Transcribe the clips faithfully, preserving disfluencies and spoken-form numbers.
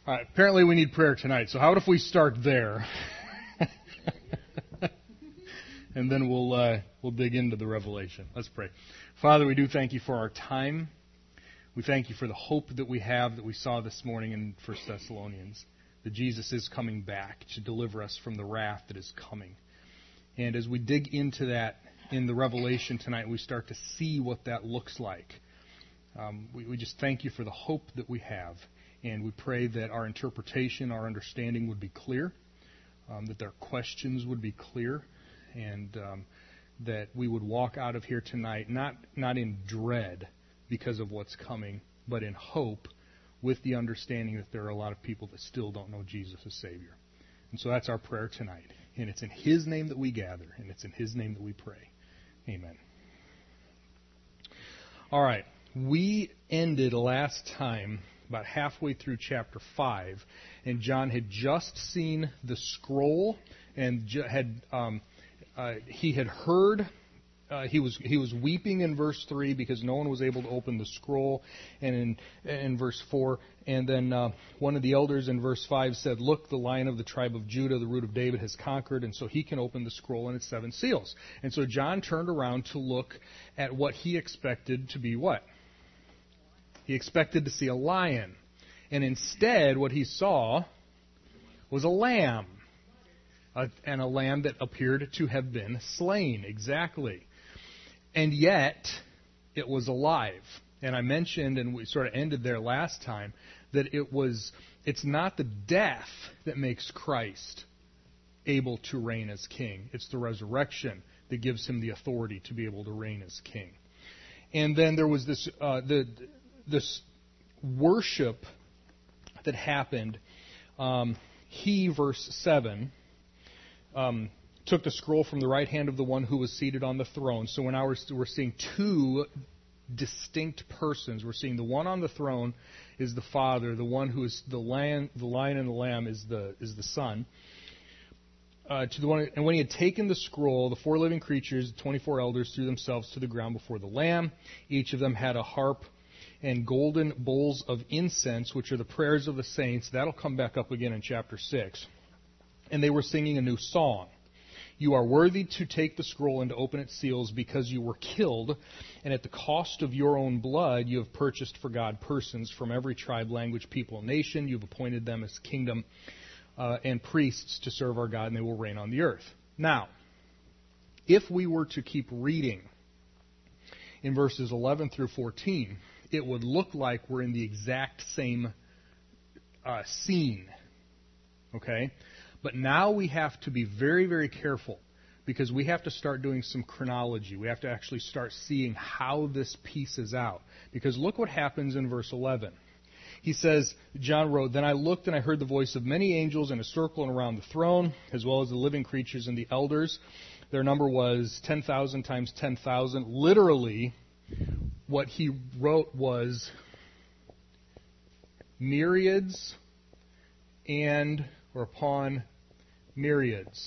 All right, apparently we need prayer tonight, so how about if we start there? And then we'll uh, we'll dig into the revelation. Let's pray. Father, we do thank you for our time. We thank you for the hope that we have that we saw this morning in First Thessalonians, that Jesus is coming back to deliver us from the wrath that is coming. And as we dig into that in the revelation tonight, we start to see what that looks like. Um, we, we just thank you for the hope that we have. And we pray that our interpretation, our understanding would be clear, um, that their questions would be clear, and um, that we would walk out of here tonight not not in dread because of what's coming, but in hope with the understanding that there are a lot of people that still don't know Jesus as Savior. And so that's our prayer tonight. And it's in His name that we gather, and it's in His name that we pray. Amen. All right. We ended last time about halfway through chapter five, and John had just seen the scroll, and had um, uh, he had heard. Uh, he was he was weeping in verse three because no one was able to open the scroll, and in in verse four, and then uh, one of the elders in verse five said, "Look, the Lion of the tribe of Judah, the Root of David, has conquered, and so he can open the scroll and its seven seals." And so John turned around to look at what he expected to be what? He expected to see a lion, and instead, what he saw was a lamb, a, and a lamb that appeared to have been slain. Exactly. And yet, it was alive. And I mentioned, and we sort of ended there last time, that it was, it's not the death that makes Christ able to reign as king. It's the resurrection that gives him the authority to be able to reign as king. And then there was this, uh, the, this worship that happened. Um, he, verse seven, um, took the scroll from the right hand of the one who was seated on the throne. So now we're, we're seeing two distinct persons. We're seeing the one on the throne is the Father. The one who is the lion, the lion and the lamb is the is the Son. Uh, to the one, and when he had taken the scroll, the four living creatures, the twenty-four elders, threw themselves to the ground before the Lamb. Each of them had a harp and golden bowls of incense, which are the prayers of the saints. That'll come back up again in chapter six. And they were singing a new song. You are worthy to take the scroll and to open its seals because you were killed, and at the cost of your own blood you have purchased for God persons from every tribe, language, people, and nation. You've appointed them as kingdom uh, and priests to serve our God, and they will reign on the earth. Now, if we were to keep reading in verses eleven through fourteen, it would look like we're in the exact same uh, scene. Okay? But now we have to be very, very careful because we have to start doing some chronology. We have to actually start seeing how this pieces out. Because look what happens in verse eleven. He says, John wrote, "Then I looked and I heard the voice of many angels in a circle and around the throne, as well as the living creatures and the elders. Their number was ten thousand times ten thousand. Literally, what he wrote was myriads and, or upon myriads.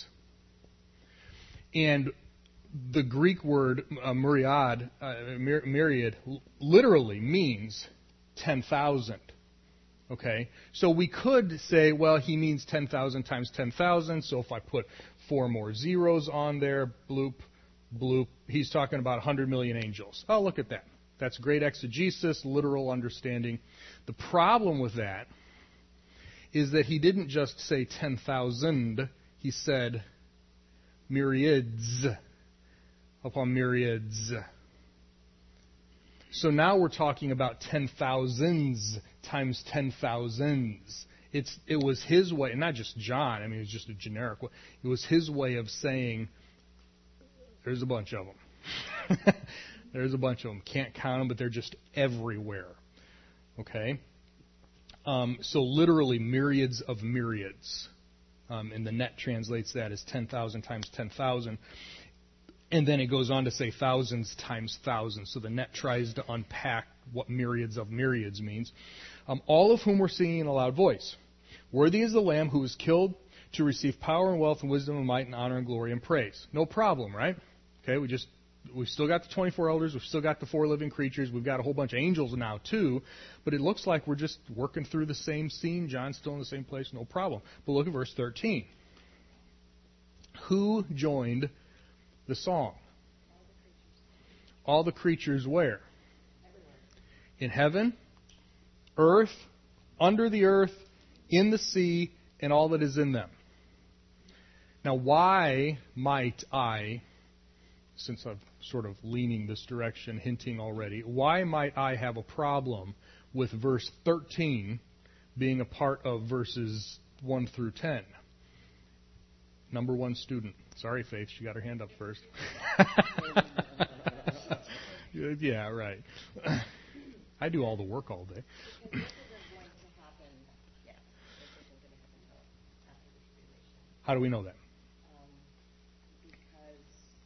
And the Greek word uh, myriad, uh, myriad, literally means ten thousand. Okay? So we could say, well, he means ten thousand times ten thousand, so if I put four more zeros on there, bloop, bloop, he's talking about one hundred million angels. Oh, look at that. That's great exegesis, literal understanding. The problem with that is that he didn't just say ten thousand, he said myriads upon myriads. So now we're talking about ten thousands times ten thousands. It's it was his way, and not just John, I mean, it's just a generic way. It was his way of saying, there's a bunch of them. There's a bunch of them. Can't count them, but they're just everywhere. Okay? Um, so literally myriads of myriads. Um, and the net translates that as ten thousand times ten thousand. And then it goes on to say thousands times thousands. So the net tries to unpack what myriads of myriads means. Um, all of whom were singing in a loud voice. Worthy is the Lamb who was killed to receive power and wealth and wisdom and might and honor and glory and praise. No problem, right? Okay, we just we've still got the twenty-four elders, we've still got the four living creatures, we've got a whole bunch of angels now too, but it looks like we're just working through the same scene. John's still in the same place, no problem. But look at verse thirteen. Who joined the song? All the creatures where? In heaven, earth, under the earth, in the sea, and all that is in them. Now, why might I, since I'm sort of leaning this direction, hinting already, why might I have a problem with verse thirteen being a part of verses one through ten? Number one student. Sorry, Faith, she got her hand up first. Yeah, right. I do all the work all day. How do we know that? Um, because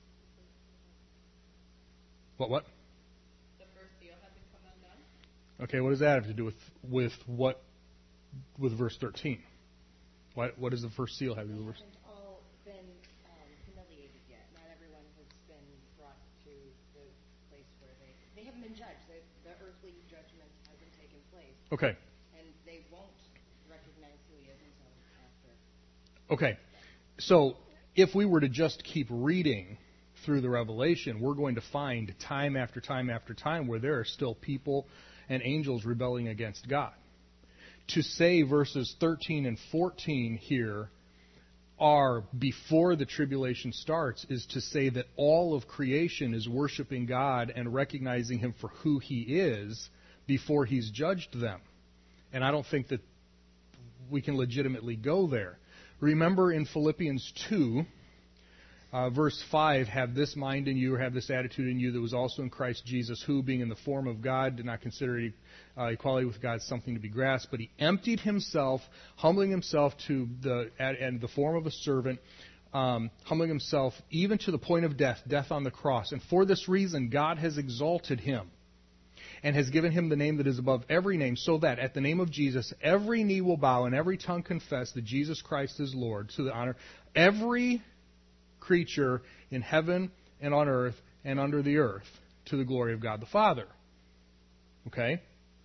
What, what? the first seal had to come undone. Okay, what does that have to do with with what with verse thirteen? What what does the first seal have to do with verse? They haven't all been um, humiliated yet. Not everyone has been brought to the place where they they haven't been judged. They, the earthly judgment hasn't taken place, Okay. and they won't recognize who he is until after. Okay. So if we were to just keep reading through the Revelation, we're going to find time after time after time where there are still people and angels rebelling against God. To say verses thirteen and fourteen here are before the tribulation starts is to say that all of creation is worshiping God and recognizing Him for who He is before He's judged them. And I don't think that we can legitimately go there. Remember in Philippians two, uh, verse five, have this mind in you, or have this attitude in you that was also in Christ Jesus, who, being in the form of God, did not consider uh, equality with God something to be grasped, but he emptied himself, humbling himself to the and the form of a servant, um, humbling himself even to the point of death, death on the cross. And for this reason, God has exalted him and has given him the name that is above every name, so that at the name of Jesus every knee will bow and every tongue confess that Jesus Christ is Lord, to the honor every creature in heaven and on earth and under the earth, to the glory of God the Father. Okay?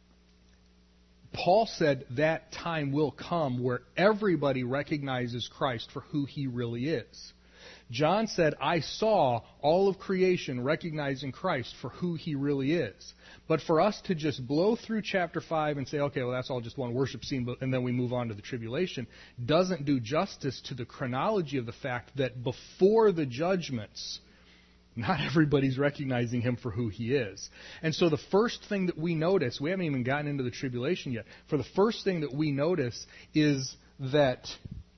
Paul said that time will come where everybody recognizes Christ for who He really is. John said, I saw all of creation recognizing Christ for who He really is. But for us to just blow through chapter five and say, okay, well, that's all just one worship scene, and then we move on to the tribulation, doesn't do justice to the chronology of the fact that before the judgments, not everybody's recognizing Him for who He is. And so the first thing that we notice, we haven't even gotten into the tribulation yet, for the first thing that we notice is that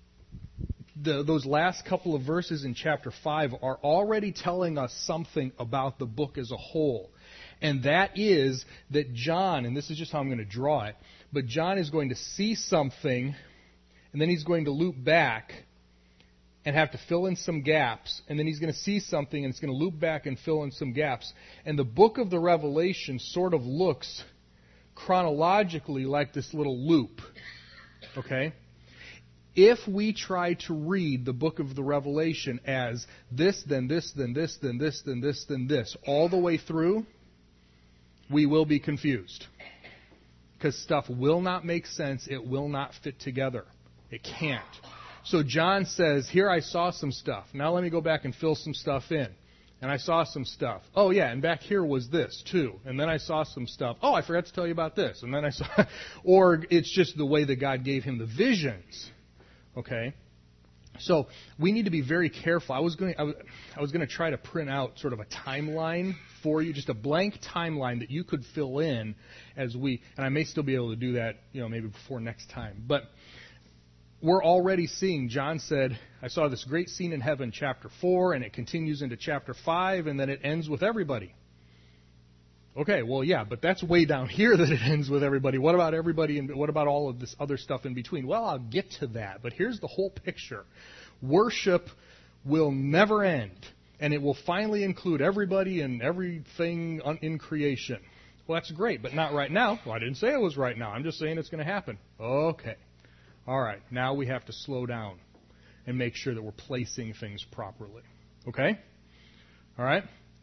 The, those last couple of verses in chapter five are already telling us something about the book as a whole. And that is that John, and this is just how I'm going to draw it, but John is going to see something, and then he's going to loop back and have to fill in some gaps, and then he's going to see something, and it's going to loop back and fill in some gaps. And the book of the Revelation sort of looks chronologically like this little loop. Okay? If we try to read the book of the Revelation as this, then this, then this, then this, then this, then this, all the way through, we will be confused. Because stuff will not make sense. It will not fit together. It can't. So John says, here I saw some stuff. Now let me go back and fill some stuff in. And I saw some stuff. Oh, yeah, and back here was this, too. And then I saw some stuff. Oh, I forgot to tell you about this. And then I saw... Or it's just the way that God gave him the visions. Okay, so we need to be very careful. I was going to, I was, I was going to try to print out sort of a timeline for you, just a blank timeline that you could fill in as we, and I may still be able to do that, you know, maybe before next time. But we're already seeing, John said, I saw this great scene in heaven, chapter four, and it continues into chapter five, and then it ends with everybody. Okay, well, yeah, but that's way down here that it ends with everybody. What about everybody, and what about all of this other stuff in between? Well, I'll get to that, but here's the whole picture. Worship will never end, and it will finally include everybody and everything in creation. Well, that's great, but not right now. Well, I didn't say it was right now. I'm just saying it's going to happen. Okay. All right, now we have to slow down and make sure that we're placing things properly. Okay? All right?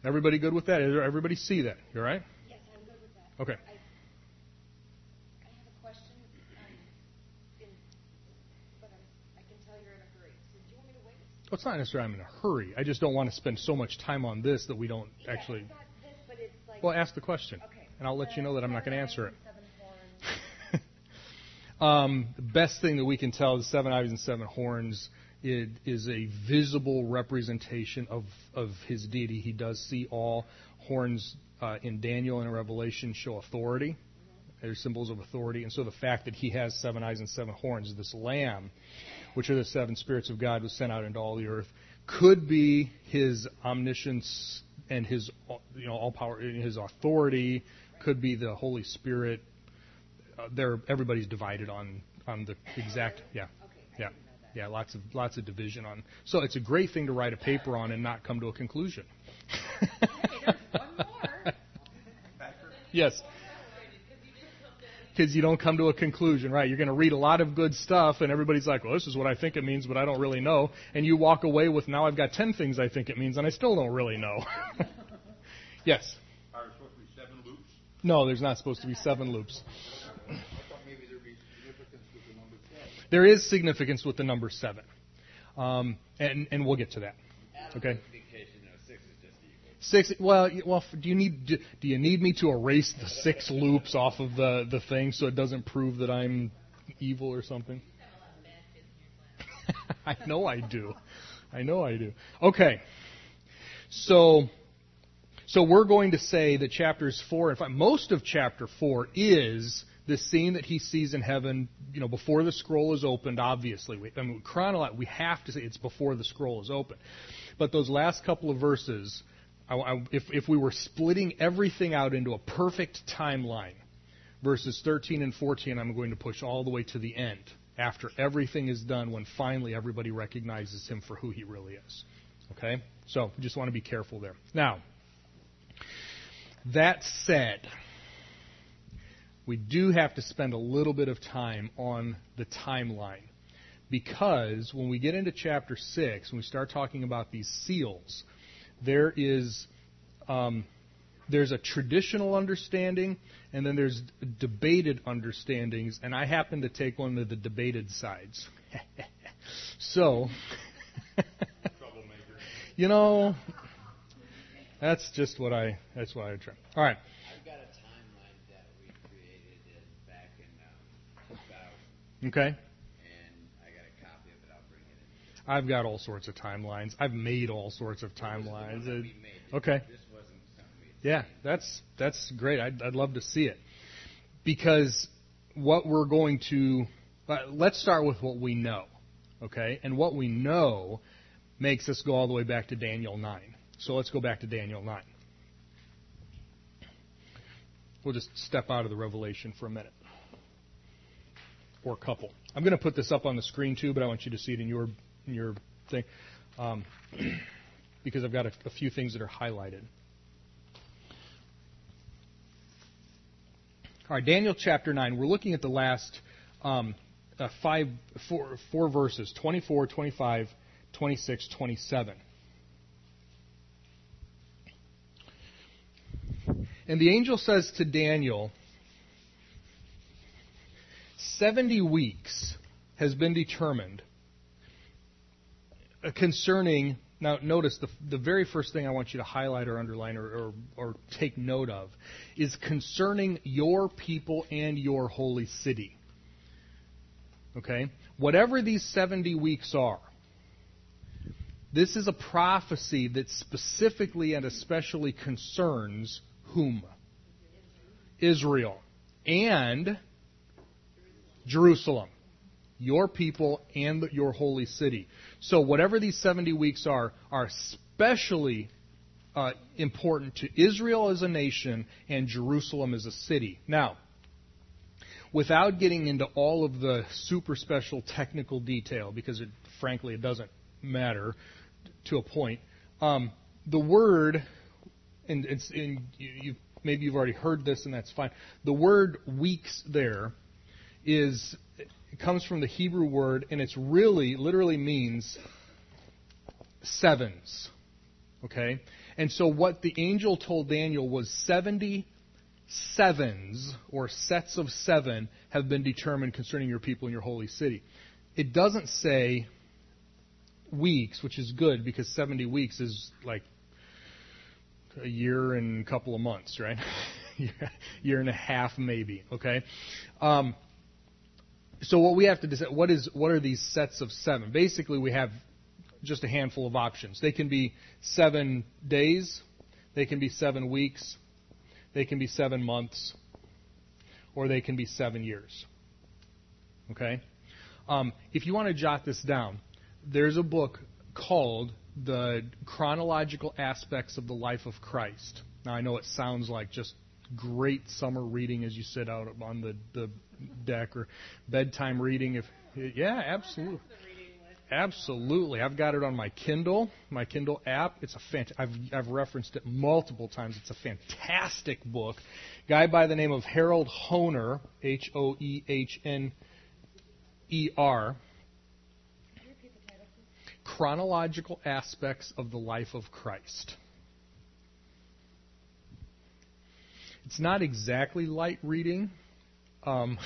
Everybody good with that? Everybody see that? You all right? Yes, I'm good with that. Okay. I, I have a question, um, in, but I'm, I can tell you're in a hurry. So do you want me to wait? Well, it's not necessarily I'm in a hurry. I just don't want to spend so much time on this that we don't Yeah, actually... I've got this, but it's like... Well, ask the question, okay. and I'll let you know that I'm not going to answer it. Seven horns. um, the best thing that we can tell is seven eyes and seven horns. It is a visible representation of, of his deity. He does see all. Horns uh, in Daniel and in Revelation show authority. Mm-hmm. They're symbols of authority. And so the fact that he has seven eyes and seven horns, this lamb, which are the seven spirits of God, was sent out into all the earth, could be his omniscience and his, you know, all power, his authority, could be the Holy Spirit. Uh, there, everybody's divided on, on the exact, yeah, yeah. Yeah, lots of lots of division on. So it's a great thing to write a paper on and not come to a conclusion. Hey, there's one more. Yes. Because you don't come to a conclusion, right? You're going to read a lot of good stuff, and everybody's like, well, this is what I think it means, but I don't really know. And you walk away with, now I've got ten things I think it means, and I still don't really know. Yes? Are there supposed to be seven loops? No, there's not supposed to be seven loops. I thought maybe there'd be significance with the number seven. There is significance with the number seven. Um, and, and we'll get to that. Okay? Six. Well, well. Do you need do, do you need me to erase the six loops off of the, the thing so it doesn't prove that I'm evil or something? I know I do. I know I do. Okay. So, so we're going to say that chapters four and five, most of chapter four is the scene that he sees in heaven. You know, before the scroll is opened. Obviously, we, I mean, chronologically, we have to say it's before the scroll is opened. But those last couple of verses. I, I, if, if we were splitting everything out into a perfect timeline, verses thirteen and fourteen, I'm going to push all the way to the end, after everything is done, when finally everybody recognizes him for who he really is. Okay? So, we just want to be careful there. Now, that said, we do have to spend a little bit of time on the timeline. Because when we get into chapter six, when we start talking about these seals, there is um, there's a traditional understanding, and then there's debated understandings, and I happen to take one of the debated sides. So, you know, that's just what I that's what I try. All right. I've got a timeline that we created in, back in um, two thousand. Okay. I've got all sorts of timelines. I've made all sorts of timelines. It, okay. This wasn't something we yeah, that's that's great. I'd, I'd love to see it. Because what we're going to... Uh, let's start with what we know. Okay? And what we know makes us go all the way back to Daniel nine. So let's go back to Daniel nine. We'll just step out of the Revelation for a minute. Or a couple. I'm going to put this up on the screen too, but I want you to see it in your... your thing, um, because I've got a, a few things that are highlighted. All right, Daniel chapter nine. We're looking at the last um, uh, five, four, four verses, twenty-four, twenty-five, twenty-six, twenty-seven. And the angel says to Daniel, seventy weeks has been determined concerning, now notice the the very first thing I want you to highlight or underline or, or, or take note of is concerning your people and your holy city. Okay? Whatever these seventy weeks are, this is a prophecy that specifically and especially concerns whom? Israel and Jerusalem. Your people and your holy city. So whatever these seventy weeks are, are especially uh, important to Israel as a nation and Jerusalem as a city. Now, without getting into all of the super special technical detail, because it, frankly it doesn't matter to a point, um, the word, and it's in, you, you, maybe you've already heard this and that's fine, the word weeks there is... It comes from the Hebrew word, and it's really, literally means sevens. Okay? And so what the angel told Daniel was seventy sevens, or sets of seven, have been determined concerning your people and your holy city. It doesn't say weeks, which is good because seventy weeks is like a year and a couple of months, right? Year and a half maybe, okay? Um, so what we have to decide, what is what are these sets of seven? Basically, we have just a handful of options. They can be seven days, they can be seven weeks, they can be seven months, or they can be seven years. Okay? Um, if you want to jot this down, there's a book called The Chronological Aspects of the Life of Christ. Now, I know it sounds like just great summer reading as you sit out on the, the deck, or bedtime reading. If yeah, absolutely. Absolutely. I've got it on my Kindle, my Kindle app. It's a fant- I've, I've referenced it multiple times. It's a fantastic book. Guy by the name of Harold Hoehner, H O E H N E R. Chronological Aspects of the Life of Christ. It's not exactly light reading, um,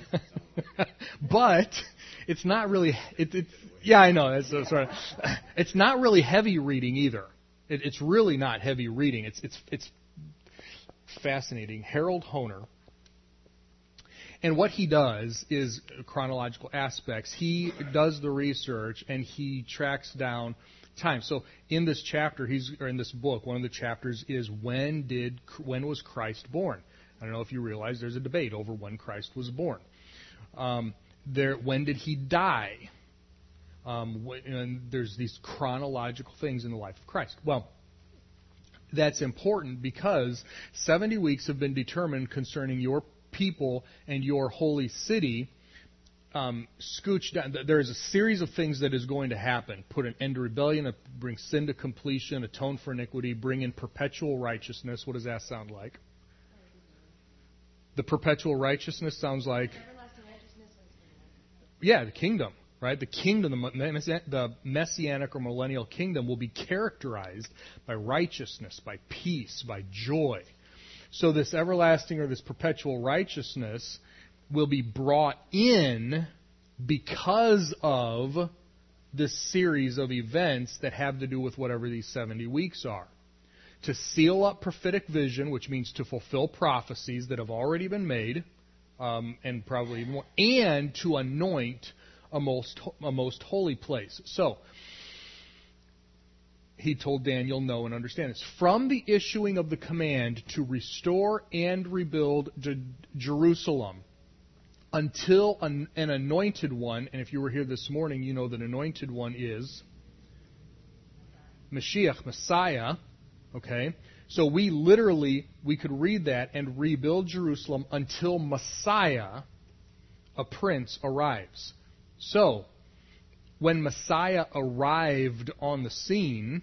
but it's not really. It, it's yeah, I know. That's, that's right. It's not really heavy reading either. It, it's really not heavy reading. It's it's it's fascinating. Harold Hoehner. And what he does is chronological aspects. He does the research and he tracks down time. So in this chapter, he's or in this book, one of the chapters is when did when was Christ born? I don't know if you realize there's a debate over when Christ was born. Um, there, when did he die? Um, and there's these chronological things in the life of Christ. Well, that's important because seventy weeks have been determined concerning your people and your holy city. Um, scooch down. There is a series of things that is going to happen. Put an end to rebellion, bring sin to completion, atone for iniquity, bring in perpetual righteousness. What does that sound like? The perpetual righteousness sounds like, yeah, the kingdom, right? The kingdom, the messianic or millennial kingdom will be characterized by righteousness, by peace, by joy. So this everlasting or this perpetual righteousness will be brought in because of this series of events that have to do with whatever these seventy weeks are. To seal up prophetic vision, which means to fulfill prophecies that have already been made, um, and probably even more, and to anoint a most, a most holy place. So, he told Daniel, know and understand this. From the issuing of the command to restore and rebuild J- Jerusalem until an, an anointed one, and if you were here this morning, you know that anointed one is Mashiach, Messiah. Okay? So we literally, we could read that and rebuild Jerusalem until Messiah, a prince, arrives. So, when Messiah arrived on the scene,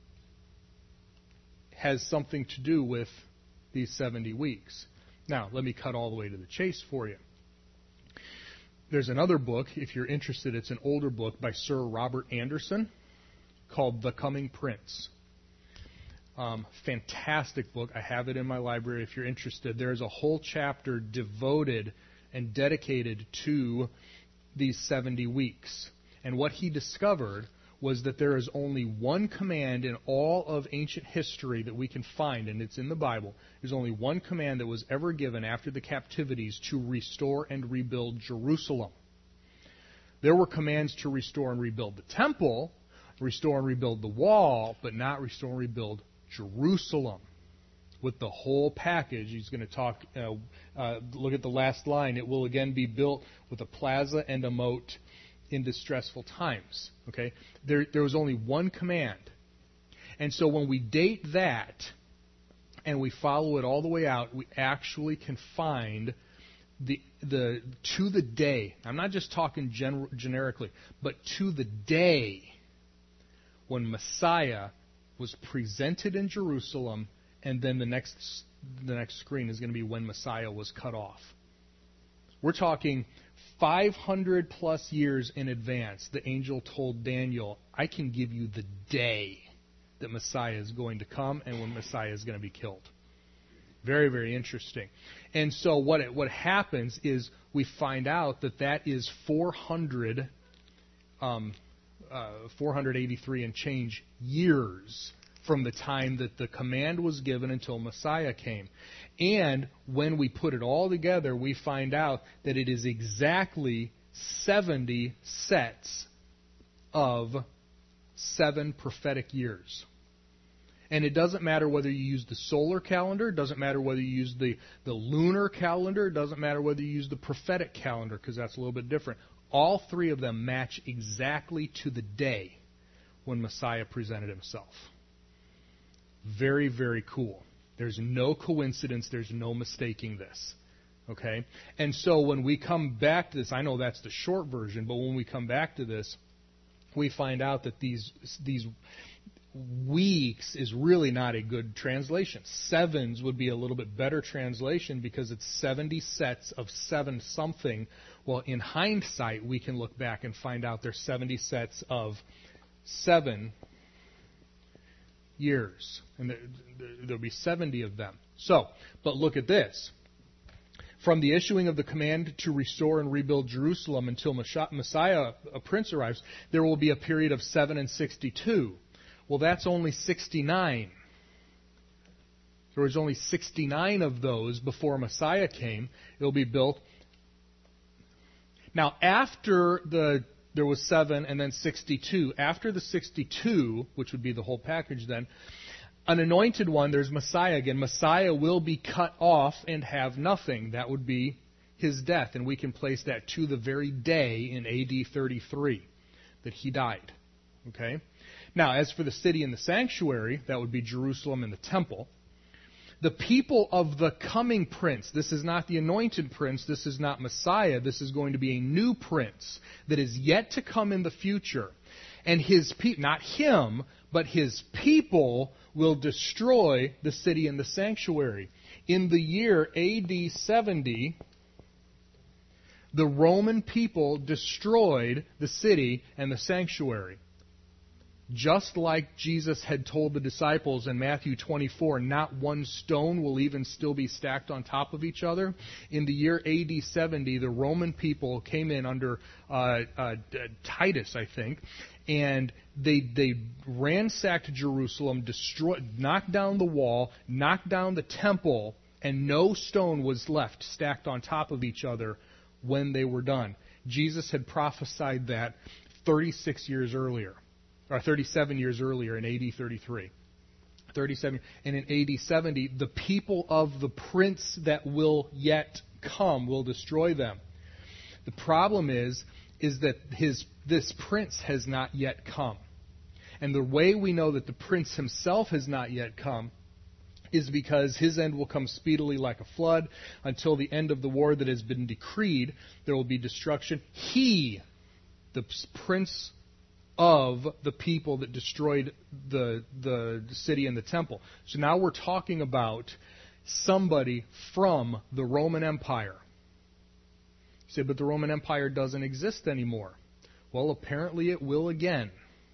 has something to do with these seventy weeks. Now, let me cut all the way to the chase for you. There's another book, if you're interested, it's an older book by Sir Robert Anderson called The Coming Prince. Um, fantastic book. I have it in my library if you're interested. There's a whole chapter devoted and dedicated to these seventy weeks. And what he discovered was that there is only one command in all of ancient history that we can find, and it's in the Bible. There's only one command that was ever given after the captivities to restore and rebuild Jerusalem. There were commands to restore and rebuild the temple, restore and rebuild the wall, but not restore and rebuild Jerusalem. With the whole package, he's going to talk, uh, uh, look at the last line. It will again be built with a plaza and a moat in distressful times. Okay, there there was only one command, and so when we date that and we follow it all the way out, we actually can find the the to the day. I'm not just talking gener- generically, but to the day when Messiah was presented in Jerusalem, and then the next the next screen is going to be when Messiah was cut off. We're talking five hundred plus years in advance. The angel told Daniel, I can give you the day that Messiah is going to come and when Messiah is going to be killed. Very, very interesting. And so what it, what happens is we find out that that is four hundred, um, uh, four hundred eighty-three and change years from the time that the command was given until Messiah came. And when we put it all together, we find out that it is exactly seventy sets of seven prophetic years. And it doesn't matter whether you use the solar calendar, it doesn't matter whether you use the, the lunar calendar, it doesn't matter whether you use the prophetic calendar, because that's a little bit different. All three of them match exactly to the day when Messiah presented himself. Very, very cool. There's no coincidence, there's no mistaking this. Okay? And so when we come back to this, I know that's the short version, but when we come back to this, we find out that these these weeks is really not a good translation. Sevens would be a little bit better translation because it's seventy sets of seven something. Well, in hindsight, we can look back and find out there's seventy sets of seven years. And there, there'll be seventy of them. So, but look at this. From the issuing of the command to restore and rebuild Jerusalem until Messiah, a prince, arrives, there will be a period of seven and sixty-two. Well, that's only sixty-nine. There was only sixty-nine of those before Messiah came. It will be built. Now, after the there was seven and then sixty-two, after the sixty-two, which would be the whole package then, an anointed one, there's Messiah again. Messiah will be cut off and have nothing. That would be his death. And we can place that to the very day in A D thirty-three that he died. Okay? Now, as for the city and the sanctuary, that would be Jerusalem and the temple. The people of the coming prince, this is not the anointed prince, this is not Messiah, this is going to be a new prince that is yet to come in the future. And his pe- not him, but his people will destroy the city and the sanctuary. In the year A D seventy, the Roman people destroyed the city and the sanctuary. Just like Jesus had told the disciples in Matthew twenty-four, not one stone will even still be stacked on top of each other. In the year A D seventy, the Roman people came in under uh, uh, Titus, I think, and they they ransacked Jerusalem, destroyed, knocked down the wall, knocked down the temple, and no stone was left stacked on top of each other when they were done. Jesus had prophesied that thirty-six years earlier. Or thirty-seven years earlier in A D thirty-three. thirty-seven, and in A D seventy, the people of the prince that will yet come will destroy them. The problem is, is that his this prince has not yet come. And the way we know that the prince himself has not yet come is because his end will come speedily like a flood. Until the end of the war that has been decreed, there will be destruction. He, the prince of the people that destroyed the the city and the temple. So now we're talking about somebody from the Roman Empire. You say, but the Roman Empire doesn't exist anymore. Well, apparently it will again.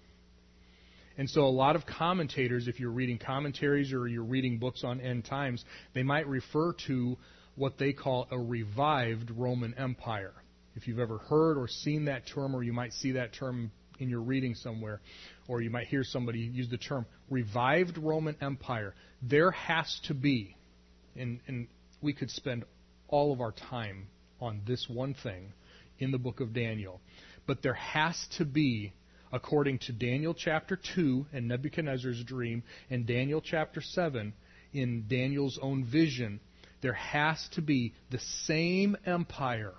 And so a lot of commentators, if you're reading commentaries or you're reading books on end times, they might refer to what they call a revived Roman Empire. If you've ever heard or seen that term, or you might see that term in your reading somewhere, or you might hear somebody use the term revived Roman Empire, there has to be, and, and we could spend all of our time on this one thing in the book of Daniel, but there has to be, according to Daniel chapter two and Nebuchadnezzar's dream, and Daniel chapter seven in Daniel's own vision, there has to be the same empire.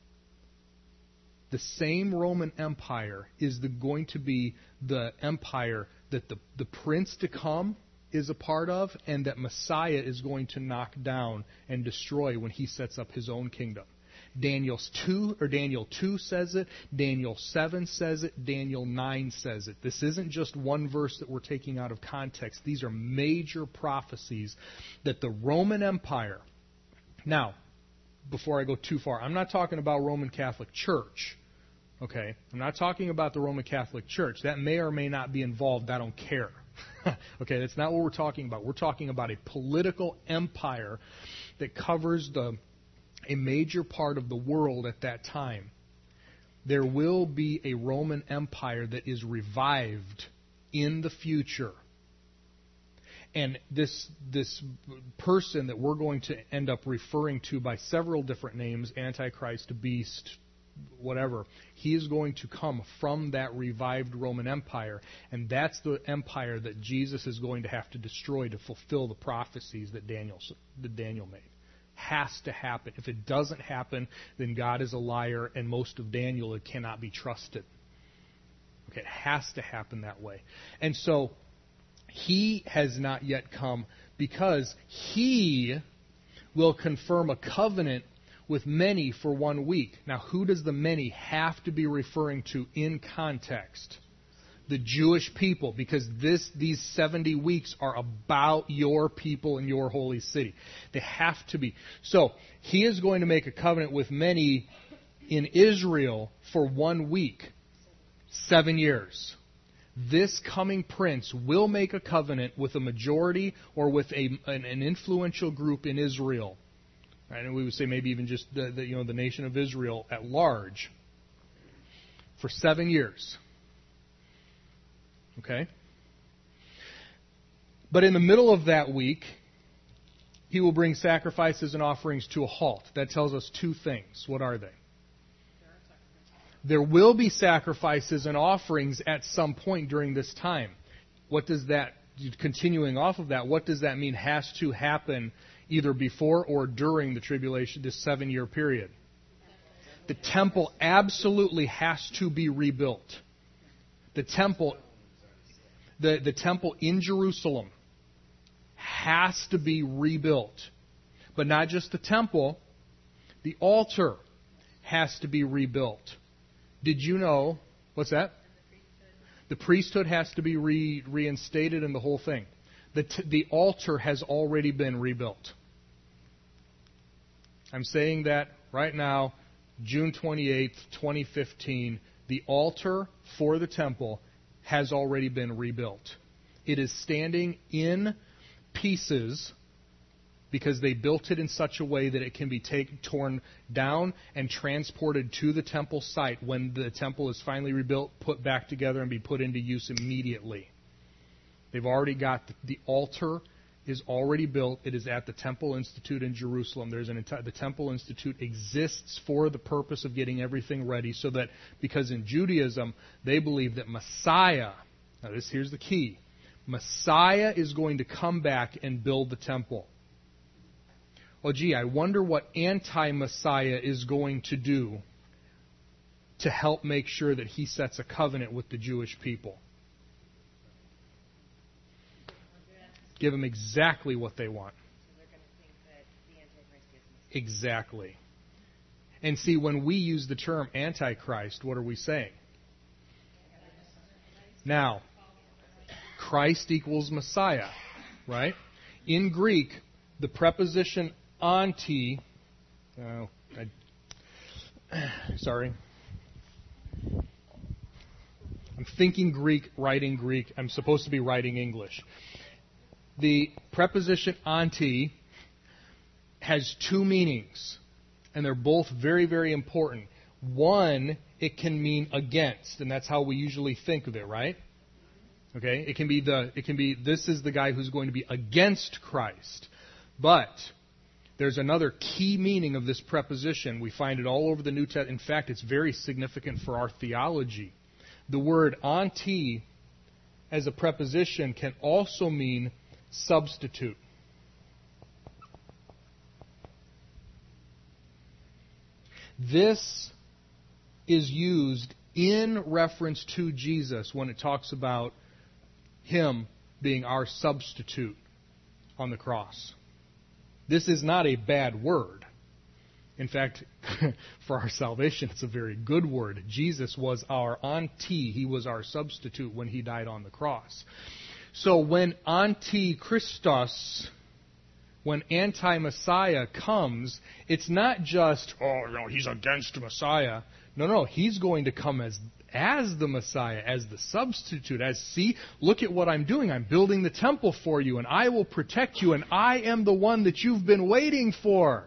The same Roman Empire is the, going to be the empire that the, the prince to come is a part of, and that Messiah is going to knock down and destroy when he sets up his own kingdom. Daniel two or Daniel two says it, Daniel seven says it, Daniel nine says it. This isn't just one verse that we're taking out of context. These are major prophecies that the Roman Empire. Now, before I go too far, I'm not talking about Roman Catholic Church. Okay? I'm not talking about the Roman Catholic Church. That may or may not be involved. I don't care. Okay, that's not what we're talking about. We're talking about a political empire that covers the a major part of the world at that time. There will be a Roman Empire that is revived in the future. And this this person that we're going to end up referring to by several different names, Antichrist, Beast, whatever, he is going to come from that revived Roman Empire. And that's the empire that Jesus is going to have to destroy to fulfill the prophecies that Daniel, that Daniel made. Has to happen. If it doesn't happen, then God is a liar, and most of Daniel, it cannot be trusted. Okay, it has to happen that way. And so, he has not yet come because he will confirm a covenant with many for one week. Now, who does the many have to be referring to in context? The Jewish people, because this these seventy weeks are about your people and your holy city. They have to be. So, he is going to make a covenant with many in Israel for one week, seven years. This coming prince will make a covenant with a majority or with a, an, an influential group in Israel. Right? And we would say maybe even just the, the, you know, the nation of Israel at large for seven years. Okay? But in the middle of that week, he will bring sacrifices and offerings to a halt. That tells us two things. What are they? There will be sacrifices and offerings at some point during this time. What does that, continuing off of that, what does that mean has to happen either before or during the tribulation, this seven-year period? The temple absolutely has to be rebuilt. The temple, the, the temple in Jerusalem has to be rebuilt. But not just the temple, the altar has to be rebuilt. Did you know, what's that? The priesthood has to be re, reinstated in the whole thing. The, t- the altar has already been rebuilt. I'm saying that right now, June twenty-eighth, twenty fifteen, the altar for the temple has already been rebuilt. It is standing in pieces because they built it in such a way that it can be take, torn down and transported to the temple site when the temple is finally rebuilt, put back together, and be put into use immediately. They've already got the, the altar is already built. It is at the Temple Institute in Jerusalem. There's an entire, the Temple Institute exists for the purpose of getting everything ready, so that because in Judaism they believe that Messiah, now this here's the key, Messiah is going to come back and build the temple. Oh, gee, I wonder what anti-Messiah is going to do to help make sure that he sets a covenant with the Jewish people. Give them exactly what they want. So they're going to think that the Antichrist is Messiah. Exactly. And see, when we use the term Antichrist, what are we saying? Now, Christ equals Messiah, right? In Greek, the preposition anti, oh, I, sorry. I'm thinking Greek, writing Greek. I'm supposed to be writing English. The preposition anti has two meanings, and they're both very, very important. One, it can mean against, and that's how we usually think of it, right? Okay, it can be the it can be this is the guy who's going to be against Christ. But there's another key meaning of this preposition. We find it all over the New Testament. In fact, it's very significant for our theology. The word anti as a preposition can also mean substitute. This is used in reference to Jesus when it talks about Him being our substitute on the cross. This is not a bad word. In fact, for our salvation, it's a very good word. Jesus was our anti. He was our substitute when He died on the cross. So when anti-Christos, when anti-Messiah comes, it's not just, oh, you know, He's against Messiah. No, no, he's going to come as as the Messiah, as the substitute, as, see, look at what I'm doing. I'm building the temple for you, and I will protect you, and I am the one that you've been waiting for.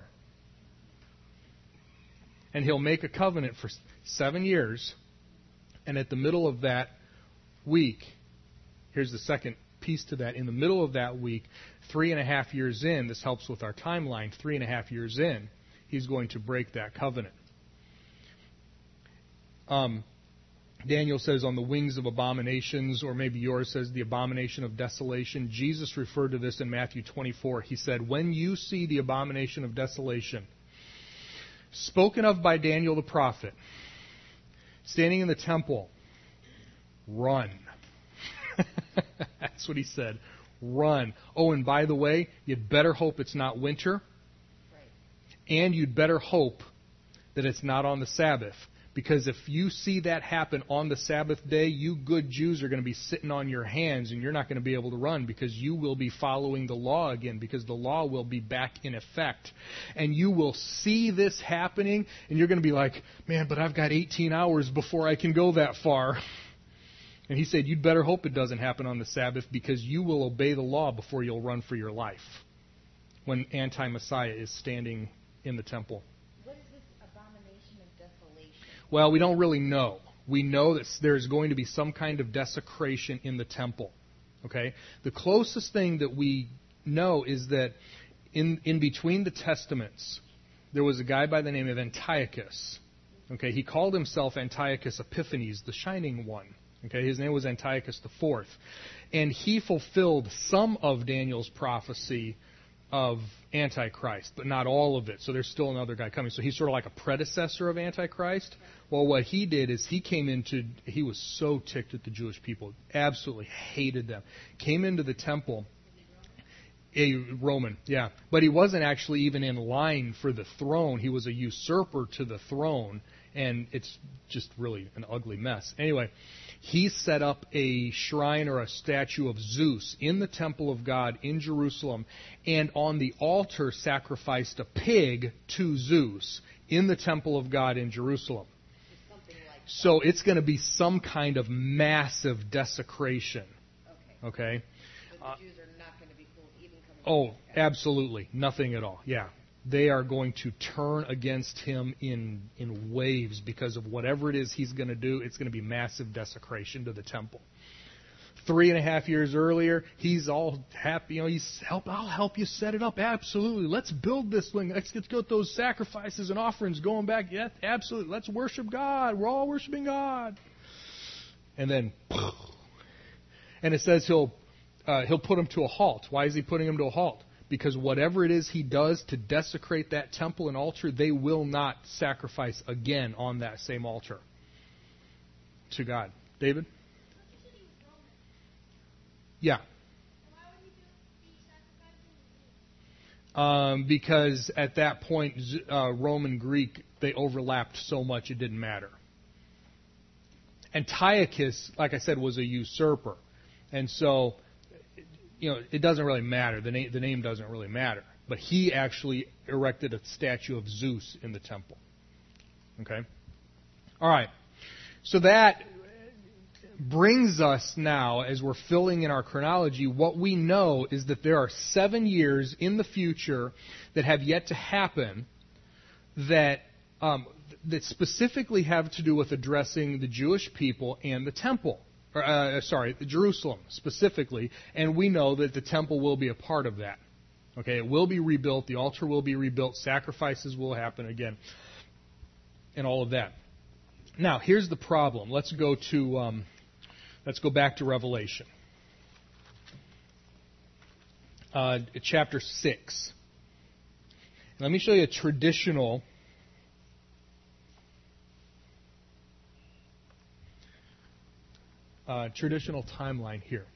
And he'll make a covenant for seven years, and at the middle of that week, here's the second piece to that. In the middle of that week, three and a half years in, this helps with our timeline, three and a half years in, he's going to break that covenant. Um, Daniel says on the wings of abominations, or maybe yours says the abomination of desolation. Jesus referred to this in Matthew twenty-four. He said, when you see the abomination of desolation, spoken of by Daniel the prophet, standing in the temple, run. That's what he said. Run. Oh, and by the way, you'd better hope it's not winter. Right. And you'd better hope that it's not on the Sabbath. Because if you see that happen on the Sabbath day, you good Jews are going to be sitting on your hands and you're not going to be able to run because you will be following the law again, because the law will be back in effect. And you will see this happening and you're going to be like, man, but I've got eighteen hours before I can go that far. And he said, you'd better hope it doesn't happen on the Sabbath because you will obey the law before you'll run for your life when anti-Messiah is standing in the temple. Well, we don't really know. We know that there's going to be some kind of desecration in the temple. Okay? The closest thing that we know is that in, in between the Testaments, there was a guy by the name of Antiochus. Okay? He called himself Antiochus Epiphanes, the Shining One. Okay? His name was Antiochus the Fourth. And he fulfilled some of Daniel's prophecy of Antichrist, but not all of it. So there's still another guy coming. So he's sort of like a predecessor of Antichrist. Well, what he did is he came into, he was so ticked at the Jewish people, absolutely hated them. Came into the temple, a Roman, yeah. But he wasn't actually even in line for the throne. He was a usurper to the throne, and it's just really an ugly mess. Anyway, he set up a shrine or a statue of Zeus in the temple of God in Jerusalem, and on the altar sacrificed a pig to Zeus in the temple of God in Jerusalem. Like so it's going to be some kind of massive desecration. Okay. Okay? But the uh, Jews are not going to be fooled even coming Oh, to this guy. absolutely. Nothing at all. Yeah. They are going to turn against him in in waves because of whatever it is he's going to do. It's going to be massive desecration to the temple. Three and a half years earlier, he's all happy. You know, he's help. I'll help you set it up. Absolutely. Let's build this thing. Let's get those sacrifices and offerings going back. Yeah, absolutely. Let's worship God. We're all worshiping God. And then, and it says he'll uh, he'll put him to a halt. Why is he putting him to a halt? Because whatever it is he does to desecrate that temple and altar, they will not sacrifice again on that same altar to God. David? Yeah. Um, because at that point, uh, Roman Greek, they overlapped so much it didn't matter. Antiochus, like I said, was a usurper. And so, you know, it doesn't really matter. The name, the name doesn't really matter. But he actually erected a statue of Zeus in the temple. Okay? All right. So that brings us now, as we're filling in our chronology, what we know is that there are seven years in the future that have yet to happen that um, that specifically have to do with addressing the Jewish people and the temple. Or, uh, sorry, Jerusalem specifically, and we know that the temple will be a part of that. Okay, it will be rebuilt, the altar will be rebuilt, sacrifices will happen again, and all of that. Now, here's the problem. Let's go to um, let's go back to Revelation, uh, chapter six. Let me show you a traditional. Uh, traditional timeline here.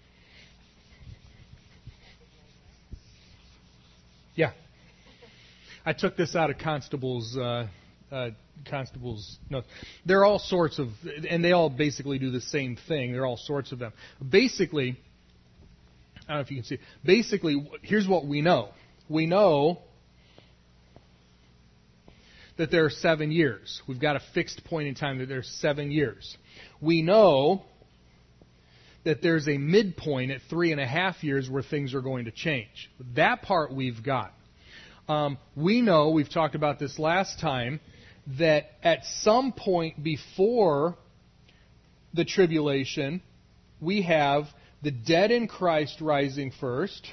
Yeah, I took this out of Constable's. Uh, uh, Constable's notes. There are all sorts of, and they all basically do the same thing. There are all sorts of them. Basically, I don't know if you can see. Basically, here's what we know. We know that there are seven years. We've got a fixed point in time that there's seven years. We know that there's a midpoint at three and a half years where things are going to change. That part we've got. Um, we know, we've talked about this last time, that at some point before the tribulation, we have the dead in Christ rising first,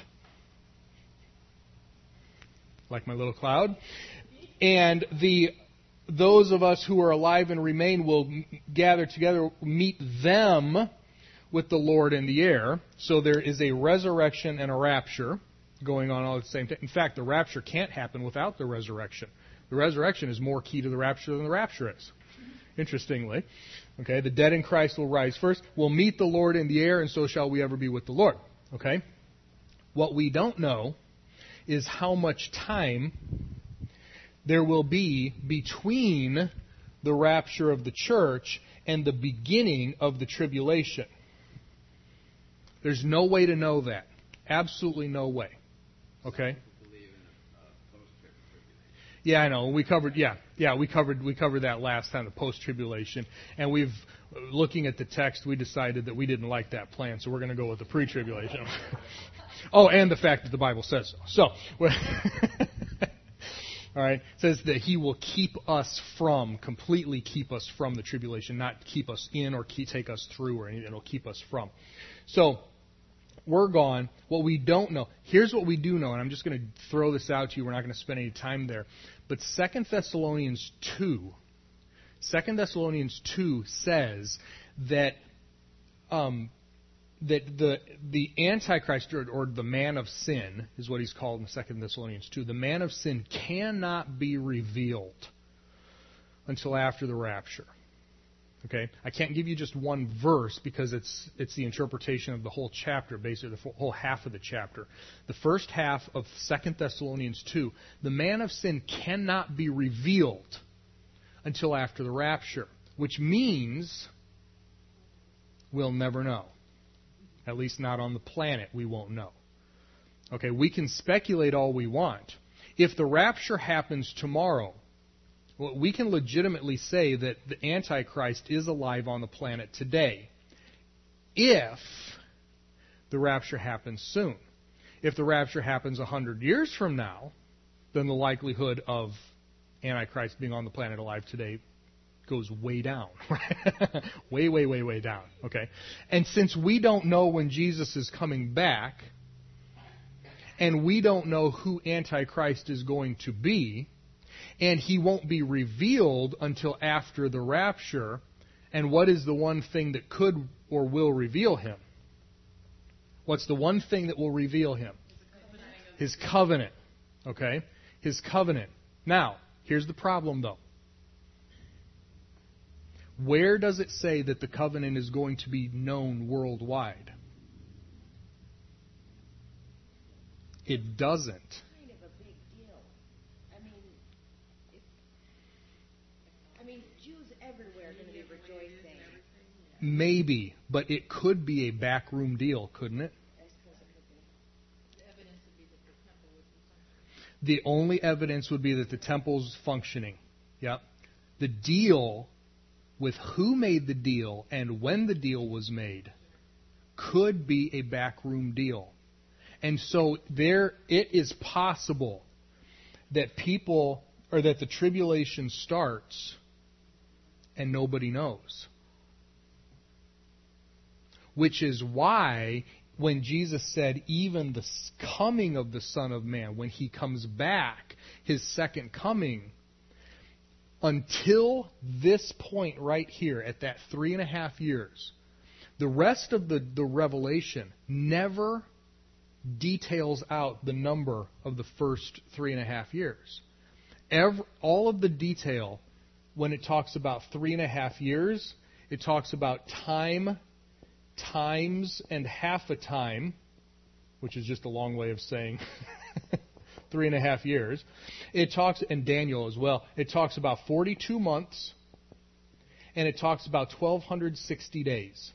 like my little cloud, and the those of us who are alive and remain will gather together, meet them with the Lord in the air. So there is a resurrection and a rapture going on all at the same time. In fact, the rapture can't happen without the resurrection. The resurrection is more key to the rapture than the rapture is, interestingly. Okay, the dead in Christ will rise first. We'll meet the Lord in the air, and so shall we ever be with the Lord. Okay? What we don't know is how much time there will be between the rapture of the church and the beginning of the tribulation. There's no way to know that. Absolutely no way. Okay? Yeah, I know. We covered. Yeah, yeah. We covered. We covered that last time, the post-tribulation, and we've looking at the text. We decided that we didn't like that plan, so we're going to go with the pre-tribulation. Oh, and the fact that the Bible says so. So, all right, it says that He will keep us from, completely keep us from the tribulation, not keep us in or keep, take us through or anything. It'll keep us from. So, we're gone. What we don't know, here's what we do know, and I'm just going to throw this out to you. We're not going to spend any time there. But Second Thessalonians two, Second Thessalonians two says that um, that the the Antichrist, or, or the man of sin, is what he's called in Second Thessalonians two. The man of sin cannot be revealed until after the rapture. Okay, I can't give you just one verse because it's it's the interpretation of the whole chapter, basically the whole half of the chapter. The first half of Second Thessalonians two, the man of sin cannot be revealed until after the rapture, which means we'll never know. At least not on the planet, we won't know. Okay, we can speculate all we want. If the rapture happens tomorrow, well, we can legitimately say that the Antichrist is alive on the planet today if the rapture happens soon. If the rapture happens a hundred years from now, then the likelihood of Antichrist being on the planet alive today goes way down. way, way, way, way down. Okay? And since we don't know when Jesus is coming back, and we don't know who Antichrist is going to be, and he won't be revealed until after the rapture. And what is the one thing that could or will reveal him? What's the one thing that will reveal him? His covenant. Okay? His covenant. Now, here's the problem though. Where does it say that the covenant is going to be known worldwide? It doesn't. Maybe, but it could be a backroom deal, couldn't it? The only evidence would be that the temple's functioning. Yep. The deal with who made the deal and when the deal was made could be a backroom deal. And so there it is possible that people, or that the tribulation starts and nobody knows. Which is why when Jesus said even the coming of the Son of Man, when He comes back, His second coming, until this point right here at that three and a half years, the rest of the, the Revelation never details out the number of the first three and a half years. Every, all of the detail, when it talks about three and a half years, it talks about time, times and half a time, which is just a long way of saying three and a half years. It talks, and Daniel as well, it talks about forty-two months, and it talks about twelve sixty days.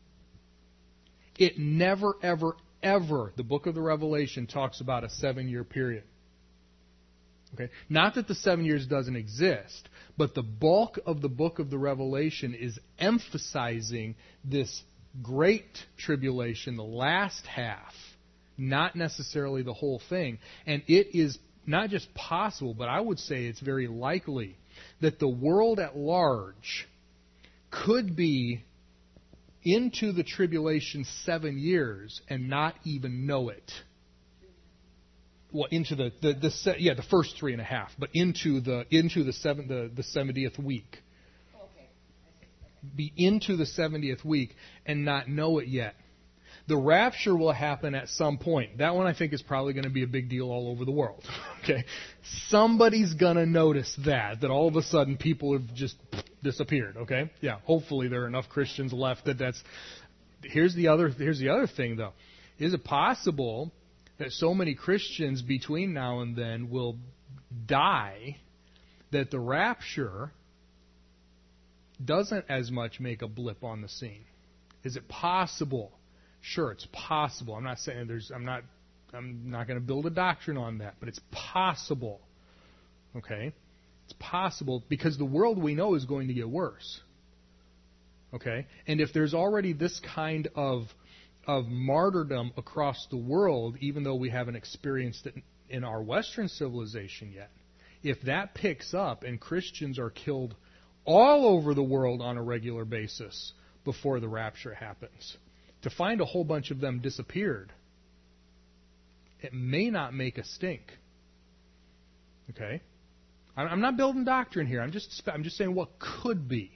It never, ever, ever, the book of the Revelation talks about a seven-year period. Okay? Not that the seven years doesn't exist, but the bulk of the book of the Revelation is emphasizing this great tribulation, the last half, not necessarily the whole thing. And it is not just possible, but I would say it's very likely that the world at large could be into the tribulation seven years and not even know it. Well, into the the, the se- yeah the first three and a half, but into the into the seven the the seventieth week. Okay. Be into the seventieth week and not know it yet. The rapture will happen at some point. That one I think is probably going to be a big deal all over the world. Okay, somebody's going to notice that that all of a sudden people have just disappeared. Okay, yeah. Hopefully there are enough Christians left that that's. Here's the other. Here's the other thing though. Is it possible that so many Christians between now and then will die that the rapture doesn't as much make a blip on the scene? Is it possible? Sure, it's possible. I'm not saying there's. I'm not. I'm not going to build a doctrine on that, but it's possible. Okay, it's possible because the world we know is going to get worse. Okay, and if there's already this kind of of martyrdom across the world, even though we haven't experienced it in our Western civilization yet, if that picks up and Christians are killed all over the world on a regular basis before the rapture happens, to find a whole bunch of them disappeared, it may not make a stink. Okay? I'm not building doctrine here. I'm just I'm just saying what could be.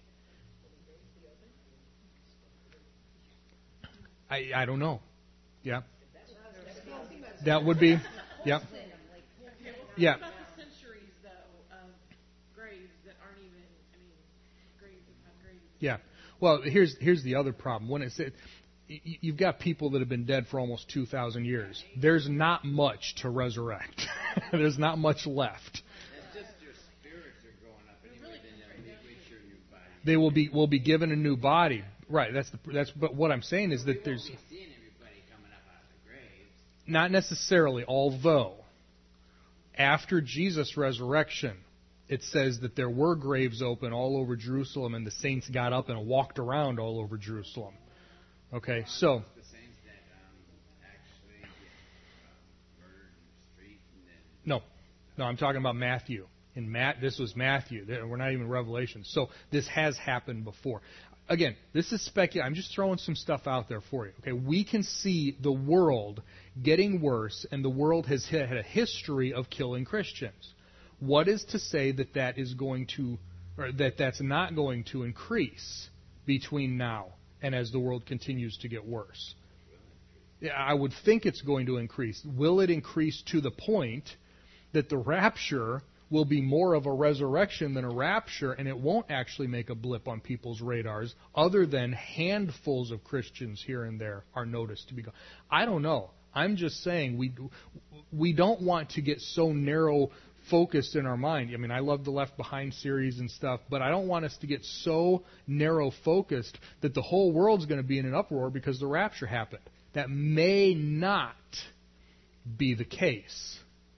I I don't know. Yeah. That would be. Yeah. Yeah. About the centuries, though, of graves that aren't even, I mean, graves upon graves. Yeah. Well, here's here's the other problem. When it's it, you've got people that have been dead for almost two thousand years. There's not much to resurrect. There's not much left. That's just your spirits are going up anyway. Then they'll reach your new body. They will be will be given a new body. Right. That's the that's. But what I'm saying is that there's We won't be seeing everybody coming up out of the graves. not necessarily, although after Jesus' resurrection, it says that there were graves open all over Jerusalem, and the saints got up and walked around all over Jerusalem. Okay, so The saints that um, actually get um, murdered in the street and then. no, no, I'm talking about Matthew. In Matt, this was Matthew. We're not even Revelation. So this has happened before. Again, this is speculation. I'm just throwing some stuff out there for you. Okay, we can see the world getting worse, and the world has had a history of killing Christians. What is to say that that is going to, or that that's not going to increase between now and as the world continues to get worse? Yeah, I would think it's going to increase. Will it increase to the point that the rapture will be more of a resurrection than a rapture, and it won't actually make a blip on people's radars, other than handfuls of Christians here and there are noticed to be gone? I don't know. I'm just saying we we don't want to get so narrow focused in our mind. I mean, I love the Left Behind series and stuff, but I don't want us to get so narrow focused that the whole world's going to be in an uproar because the rapture happened. That may not be the case.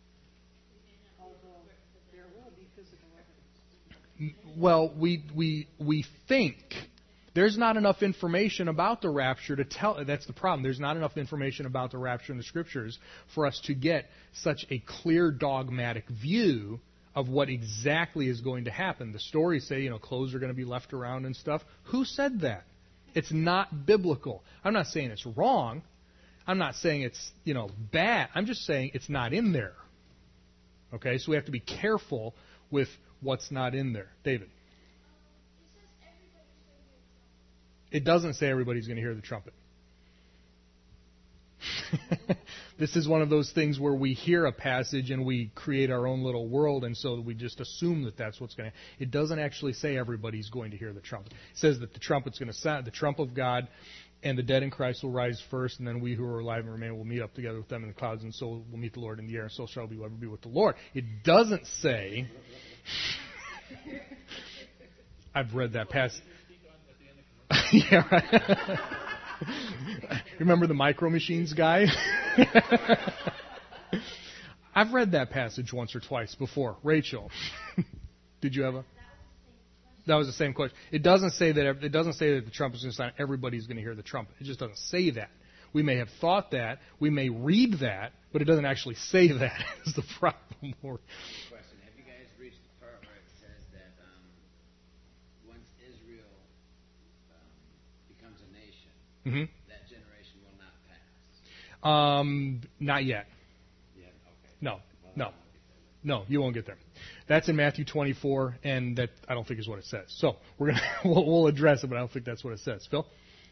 Well, we we we think there's not enough information about the rapture to tell. That's the problem. There's not enough information about the rapture in the Scriptures for us to get such a clear dogmatic view of what exactly is going to happen. The stories say, you know, clothes are going to be left around and stuff. Who said that? It's not biblical. I'm not saying it's wrong. I'm not saying it's, you know, bad. I'm just saying it's not in there. Okay, so we have to be careful with what's not in there. David. It doesn't say everybody's going to hear the trumpet. This is one of those things where we hear a passage and we create our own little world, and so we just assume that that's what's going to. It doesn't actually say everybody's going to hear the trumpet. It says that the trumpet's going to sound, the trump of God, and the dead in Christ will rise first, and then we who are alive and remain will meet up together with them in the clouds, and so we'll meet the Lord in the air, and so shall we ever be with the Lord. It doesn't say. I've read that passage. Yeah, right. Remember the Micro Machines guy? I've read that passage once or twice before. Rachel, did you have a? That was the same question. It doesn't say that. It doesn't say that the trumpet is going to sound. Everybody's going to hear the trumpet. It just doesn't say that. We may have thought that. We may read that, but it doesn't actually say that. Is the problem? Lord. Question: have you guys reached the part where it says that um, once Israel um, becomes a nation, Mm-hmm. that generation will not pass? Um, not yet. Yeah. Okay. No, Well, no, that won't be fair. no. You won't get there. That's in Matthew twenty-four, and that I don't think is what it says. So we're gonna we'll, we'll address it, but I don't think that's what it says. Phil.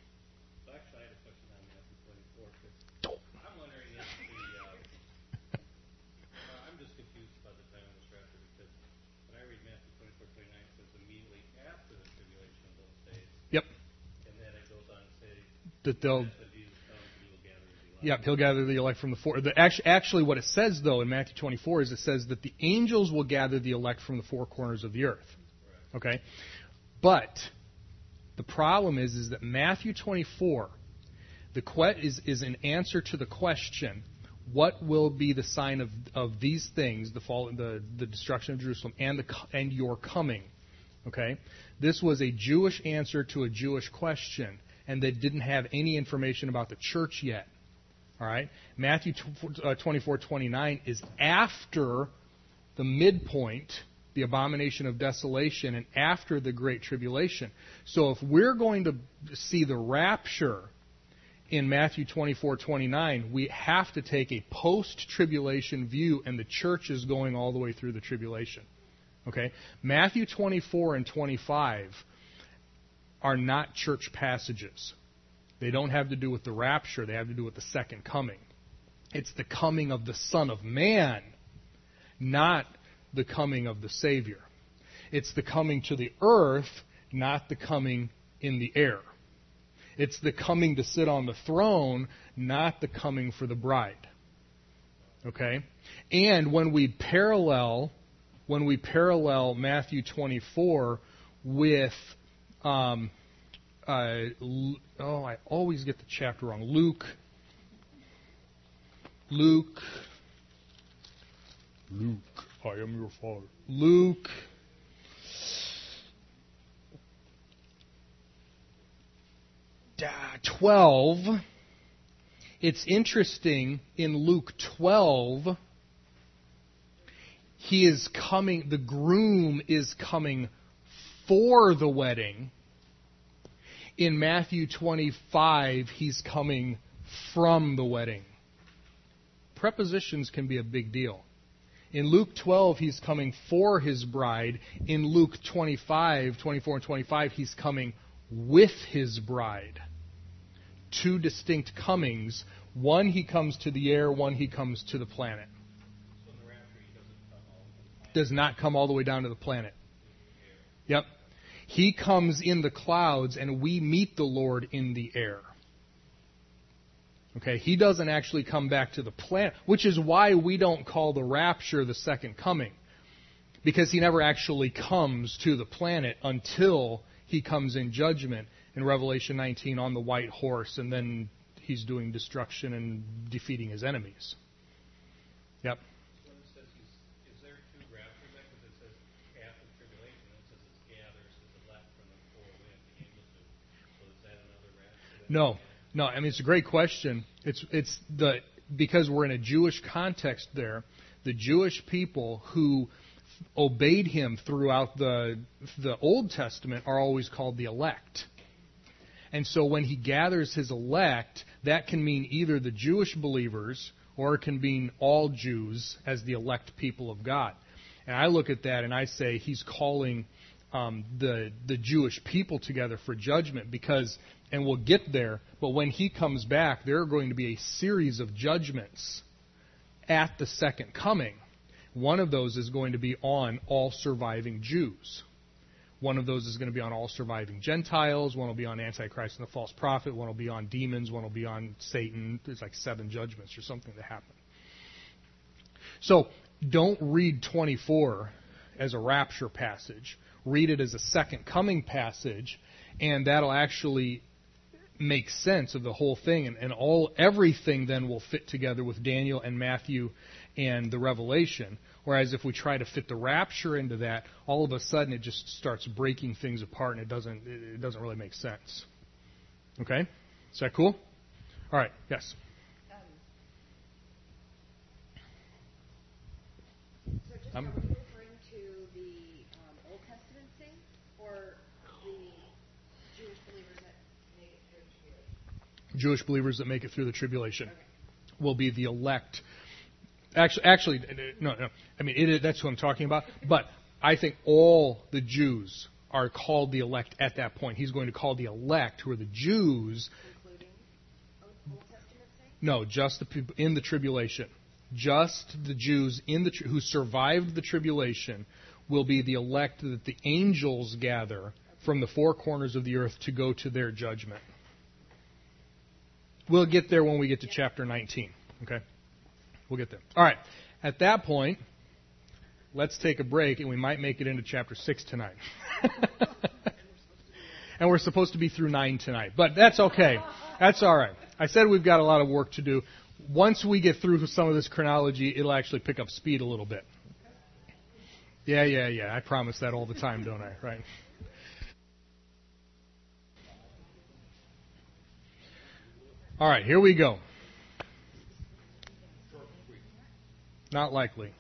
So actually, I had a question on Matthew twenty-four. 'Cause I'm wondering if the, uh, uh, I'm just confused about the time of this rapture because when I read Matthew twenty-four, twenty-nine, it says immediately after the tribulation of those days, Yep. and then it goes on to say That they'll. that when Jesus comes, he will gather his elect. Yep, he'll gather the elect from the four. The, actually, actually, what it says though in Matthew twenty-four is it says that the angels will gather the elect from the four corners of the earth. Okay, but the problem is, is that Matthew twenty-four, the que- is is an answer to the question, what will be the sign of of these things, the fall, the the destruction of Jerusalem, and the and your coming. Okay, this was a Jewish answer to a Jewish question, and they didn't have any information about the church yet. All right, Matthew twenty-four twenty-nine is after the midpoint, the abomination of desolation, and after the great tribulation. So if we're going to see the rapture in Matthew twenty-four twenty-nine, we have to take a post-tribulation view, and the church is going all the way through the tribulation. Okay, Matthew twenty-four and twenty-five are not church passages. They don't have to do with the rapture. They have to do with the second coming. It's the coming of the Son of Man, not the coming of the Savior. It's the coming to the earth, not the coming in the air. It's the coming to sit on the throne, not the coming for the bride. Okay? And when we parallel, when we parallel Matthew twenty-four with um, Uh, oh, I always get the chapter wrong. Luke. Luke. Luke. I am your father. Luke. twelve. It's interesting in Luke twelve. He is coming, the groom is coming for the wedding. In Matthew twenty-five, he's coming from the wedding. Prepositions can be a big deal. In Luke twelve, he's coming for his bride. In Luke twenty-five, twenty-four and twenty-five, he's coming with his bride. Two distinct comings. One, he comes to the air. One, he comes to the planet. So in the rapture, he doesn't come all the way. Does not come all the way down to the planet. Yep. He comes in the clouds, and we meet the Lord in the air. Okay, he doesn't actually come back to the planet, which is why we don't call the rapture the second coming, because he never actually comes to the planet until he comes in judgment in Revelation nineteen on the white horse, and then he's doing destruction and defeating his enemies. Yep. When it says he's, is there two raptures? Because it says after tribulation, it says it gathers his elect from the four winds, the angels do. So is that another rapture? No, no. I mean, it's a great question. It's it's the because we're in a Jewish context there. The Jewish people who obeyed him throughout the the Old Testament are always called the elect. And so when he gathers his elect, that can mean either the Jewish believers or it can mean all Jews as the elect people of God. And I look at that and I say he's calling um, the the Jewish people together for judgment because, and we'll get there, but when he comes back, there are going to be a series of judgments at the second coming. One of those is going to be on all surviving Jews. One of those is going to be on all surviving Gentiles. One will be on Antichrist and the false prophet. One will be on demons. One will be on Satan. There's like seven judgments or something that happen. So don't read twenty-four as a rapture passage. Read it as a second coming passage, and that'll actually make sense of the whole thing. And, and all everything then will fit together with Daniel and Matthew and the Revelation. Whereas if we try to fit the rapture into that, all of a sudden it just starts breaking things apart, and it doesn't it doesn't really make sense. Okay? Is that cool? All right. Yes. Um, so just Um, are we referring to the um, Old Testament thing, or the Jewish believers that make it through the tribulation? Jewish believers that make it through the tribulation Okay. will be the elect. Actually, actually, no, no. I mean, it, that's what I'm talking about. But I think all the Jews are called the elect at that point. He's going to call the elect, who are the Jews. Including Old, Old Testament thing? No, just the people in the tribulation. Just the Jews in the who survived the tribulation will be the elect that the angels gather from the four corners of the earth to go to their judgment. We'll get there when we get to chapter nineteen. Okay? We'll get there. All right. At that point, let's take a break, and we might make it into chapter six tonight. And we're supposed to be through nine tonight. But that's okay. That's all right. I said we've got a lot of work to do. Once we get through some of this chronology, it'll actually pick up speed a little bit. Yeah, yeah, yeah. I promise that all the time, don't I? Right? All right, here we go. Not likely.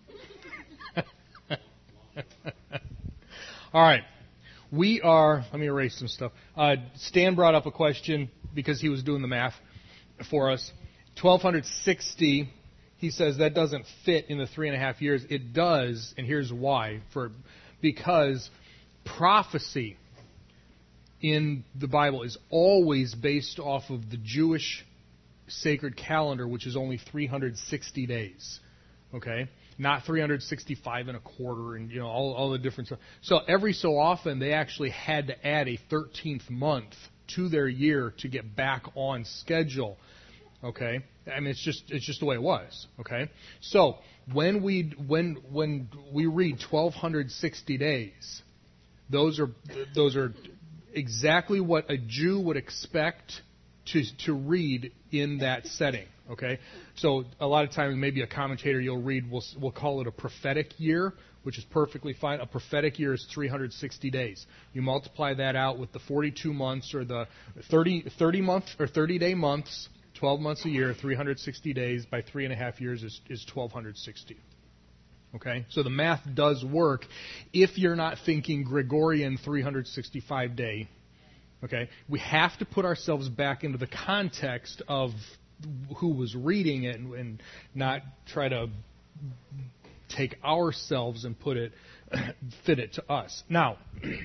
All right. We are, let me erase some stuff. Uh, Stan brought up a question because he was doing the math for us. twelve sixty, he says that doesn't fit in the three and a half years. It does, and here's why. For Because prophecy in the Bible is always based off of the Jewish sacred calendar, which is only three hundred sixty days. Okay? Not three hundred sixty-five and a quarter and, you know, all, all the different stuff. So every so often they actually had to add a thirteenth month to their year to get back on schedule. Okay? I mean, it's just it's just the way it was. Okay? So when we when when we read twelve sixty days, those are those are exactly what a Jew would expect to to read in that setting. Okay, so a lot of times maybe a commentator you'll read will will call it a prophetic year, which is perfectly fine. A prophetic year is three hundred sixty days. You multiply that out with the forty-two months or the thirty, thirty months or thirty day months, twelve months a year, three hundred sixty days by three and a half years is is twelve sixty. Okay, so the math does work if you're not thinking Gregorian three hundred sixty-five day. Okay, we have to put ourselves back into the context of who was reading it and, and not try to take ourselves and put it, fit it to us. Now,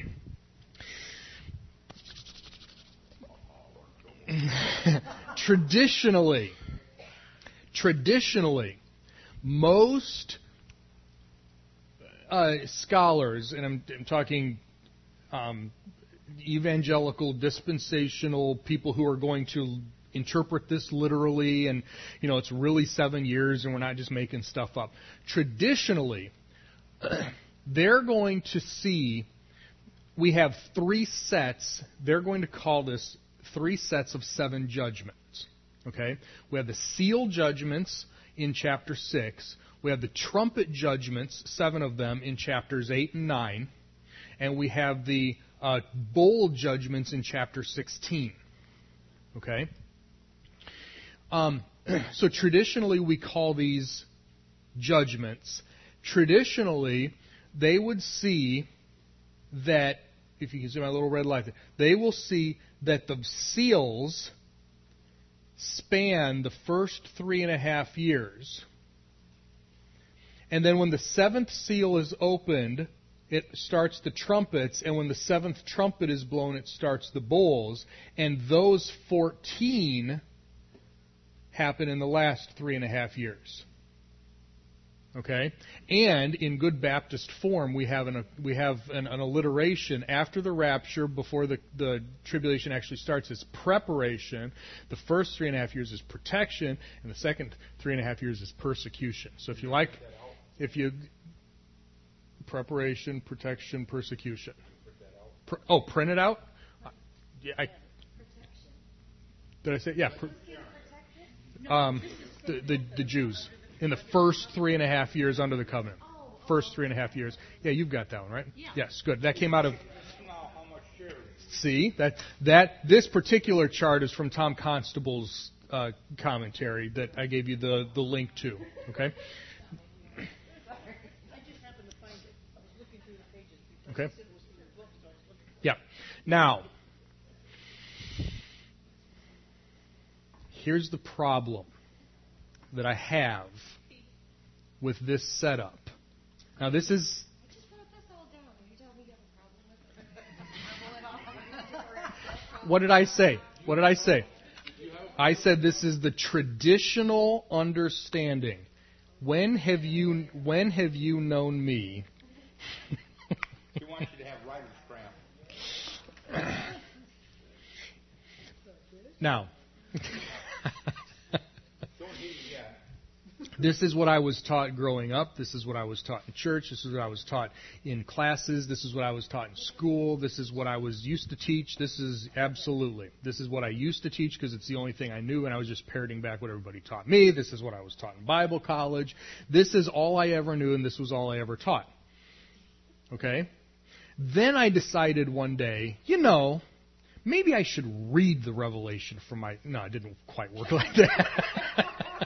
traditionally, traditionally, most uh, scholars, and I'm, I'm talking um, evangelical, dispensational people who are going to interpret this literally, and you know it's really seven years, and we're not just making stuff up. Traditionally, they're going to see we have three sets. They're going to call this three sets of seven judgments. Okay, we have the seal judgments in chapter six. We have the trumpet judgments, seven of them, in chapters eight and nine, and we have the uh, bowl judgments in chapter sixteen. Okay. Um, so traditionally we call these judgments. Traditionally, they would see that, if you can see my little red light there, they will see that the seals span the first three and a half years. And then when the seventh seal is opened, it starts the trumpets, and when the seventh trumpet is blown, it starts the bowls. And those fourteen happen in the last three and a half years. Okay? And in good Baptist form, we have an we have an, an alliteration after the rapture, before the, the tribulation actually starts. It's preparation. The first three and a half years is protection, and the second three and a half years is persecution. So if you like, if you preparation, protection, persecution. Pr- oh, print it out. Uh, yeah, I, did I say yeah? Pr- um, the, the the Jews. In the first three and a half years under the covenant. First three and a half years. Yeah, you've got that one, right? Yeah. Yes, good. That came out of... Now, how much share? See, that that this particular chart is from Tom Constable's uh, commentary that I gave you the, the link to. Okay? I just happened to find it. I was looking through the pages because Okay. it said it was in your book, so I was looking. Yeah. Now, here's the problem that I have with this setup. Now, this is... I just wrote this all down, and you tell me you have a problem with it. What did I say? What did I say? I said this is the traditional understanding. When have you when have you known me? He wants you to have writer's cramp. Now, Don't hate it yet. this is what I was taught growing up. This is what I was taught in church. This is what I was taught in classes. This is what I was taught in school. This is what I was used to teach. This is absolutely. This is what I used to teach because it's the only thing I knew, and I was just parroting back what everybody taught me. This is what I was taught in Bible college. This is all I ever knew, and this was all I ever taught. Okay? Then I decided one day, you know, maybe I should read the Revelation from my... No, it didn't quite work like that.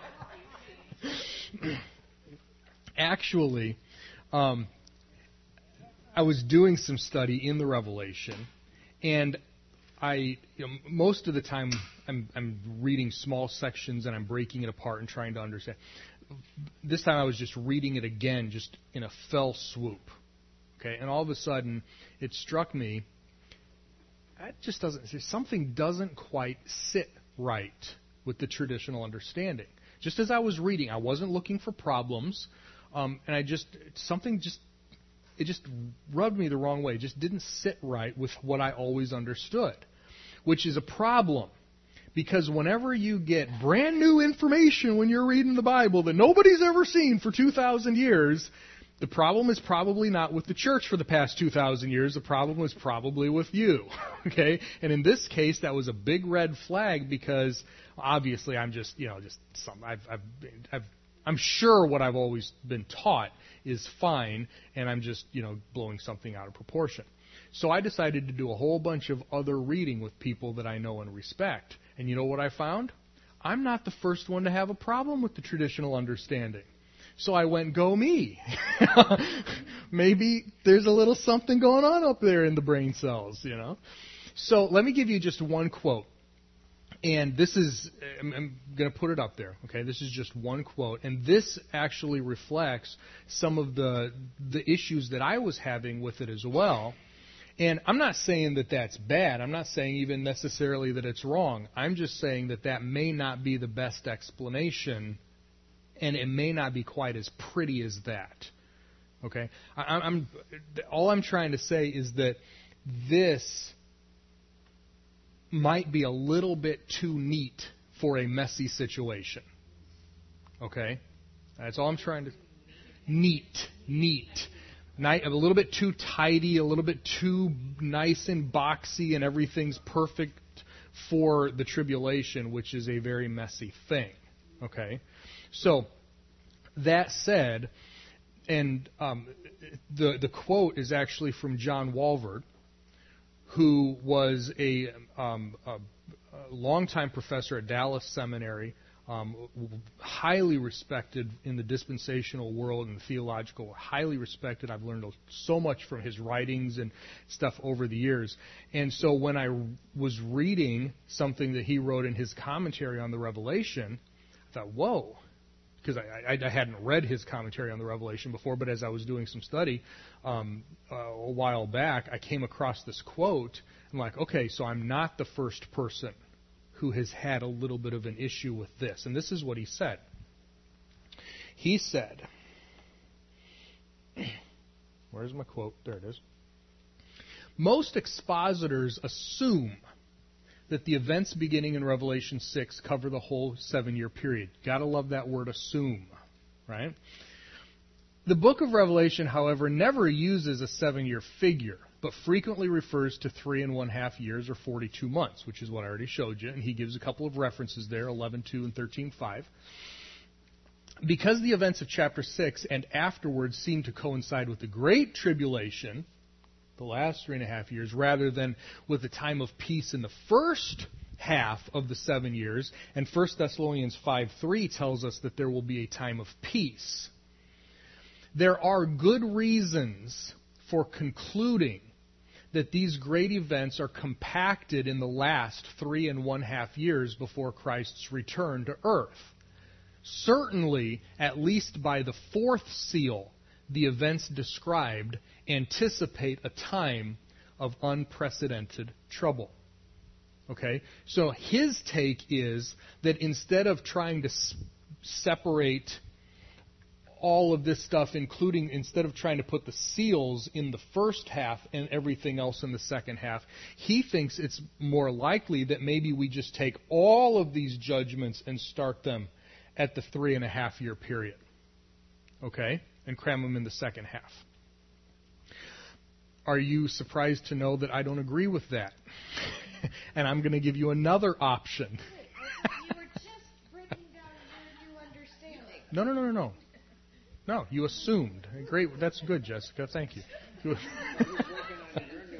Actually, um, I was doing some study in the Revelation, and I, you know, most of the time I'm, I'm reading small sections and I'm breaking it apart and trying to understand. This time I was just reading it again, just in a fell swoop. Okay, and all of a sudden it struck me, that just doesn't, something doesn't quite sit right with the traditional understanding. Just as I was reading, I wasn't looking for problems, um, and I just, something just, it just rubbed me the wrong way. It just didn't sit right with what I always understood, which is a problem. Because whenever you get brand new information when you're reading the Bible that nobody's ever seen for two thousand years, the problem is probably not with the church for the past two thousand years. The problem is probably with you. Okay? And in this case, that was a big red flag because obviously I'm just, you know, just some, I've, I've, I've, I'm sure what I've always been taught is fine, and I'm just, you know, blowing something out of proportion. So I decided to do a whole bunch of other reading with people that I know and respect. And you know what I found? I'm not the first one to have a problem with the traditional understanding. So I went, go me. Maybe there's a little something going on up there in the brain cells, you know. So let me give you just one quote. And this is, I'm, I'm going to put it up there, okay? This is just one quote. And this actually reflects some of the the issues that I was having with it as well. And I'm not saying that that's bad. I'm not saying even necessarily that it's wrong. I'm just saying that that may not be the best explanation, and it may not be quite as pretty as that. Okay? I, I'm all I'm trying to say is that this might be a little bit too neat for a messy situation. Okay? That's all I'm trying to... Neat. Neat. A little bit too tidy, a little bit too nice and boxy, and everything's perfect for the tribulation, which is a very messy thing. Okay? So, that said, and um, the the quote is actually from John Walvoord, who was a, um, a, a longtime professor at Dallas Seminary, um, highly respected in the dispensational world and the theological, highly respected. I've learned so much from his writings and stuff over the years. And so when I was reading something that he wrote in his commentary on the Revelation, I thought, whoa. Because I, I, I hadn't read his commentary on the Revelation before, but as I was doing some study um, uh, a while back, I came across this quote. I'm like, okay, so I'm not the first person who has had a little bit of an issue with this. And this is what he said. He said, where's my quote? There it is. Most expositors assume that the events beginning in Revelation six cover the whole seven-year period. Gotta love that word assume, right? The book of Revelation, however, never uses a seven-year figure, but frequently refers to three and one-half years or forty-two months, which is what I already showed you. And he gives a couple of references there, eleven two and thirteen five. because the events of chapter six and afterwards seem to coincide with the Great Tribulation, the last three and a half years, rather than with the time of peace in the first half of the seven years, and First Thessalonians five three tells us that there will be a time of peace. There are good reasons for concluding that these great events are compacted in the last three and one half years before Christ's return to earth. Certainly, at least by the fourth seal, the events described anticipate a time of unprecedented trouble. Okay? So his take is that instead of trying to s- separate all of this stuff, including, instead of trying to put the seals in the first half and everything else in the second half, he thinks it's more likely that maybe we just take all of these judgments and start them at the three and a half year period. Okay? And cram them in the second half. Are you surprised to know that I don't agree with that? And I'm going to give you another option. You were just breaking down your new understanding. No, no, no, no, no. No, you assumed. Great. That's good, Jessica. Thank you. I'm glad you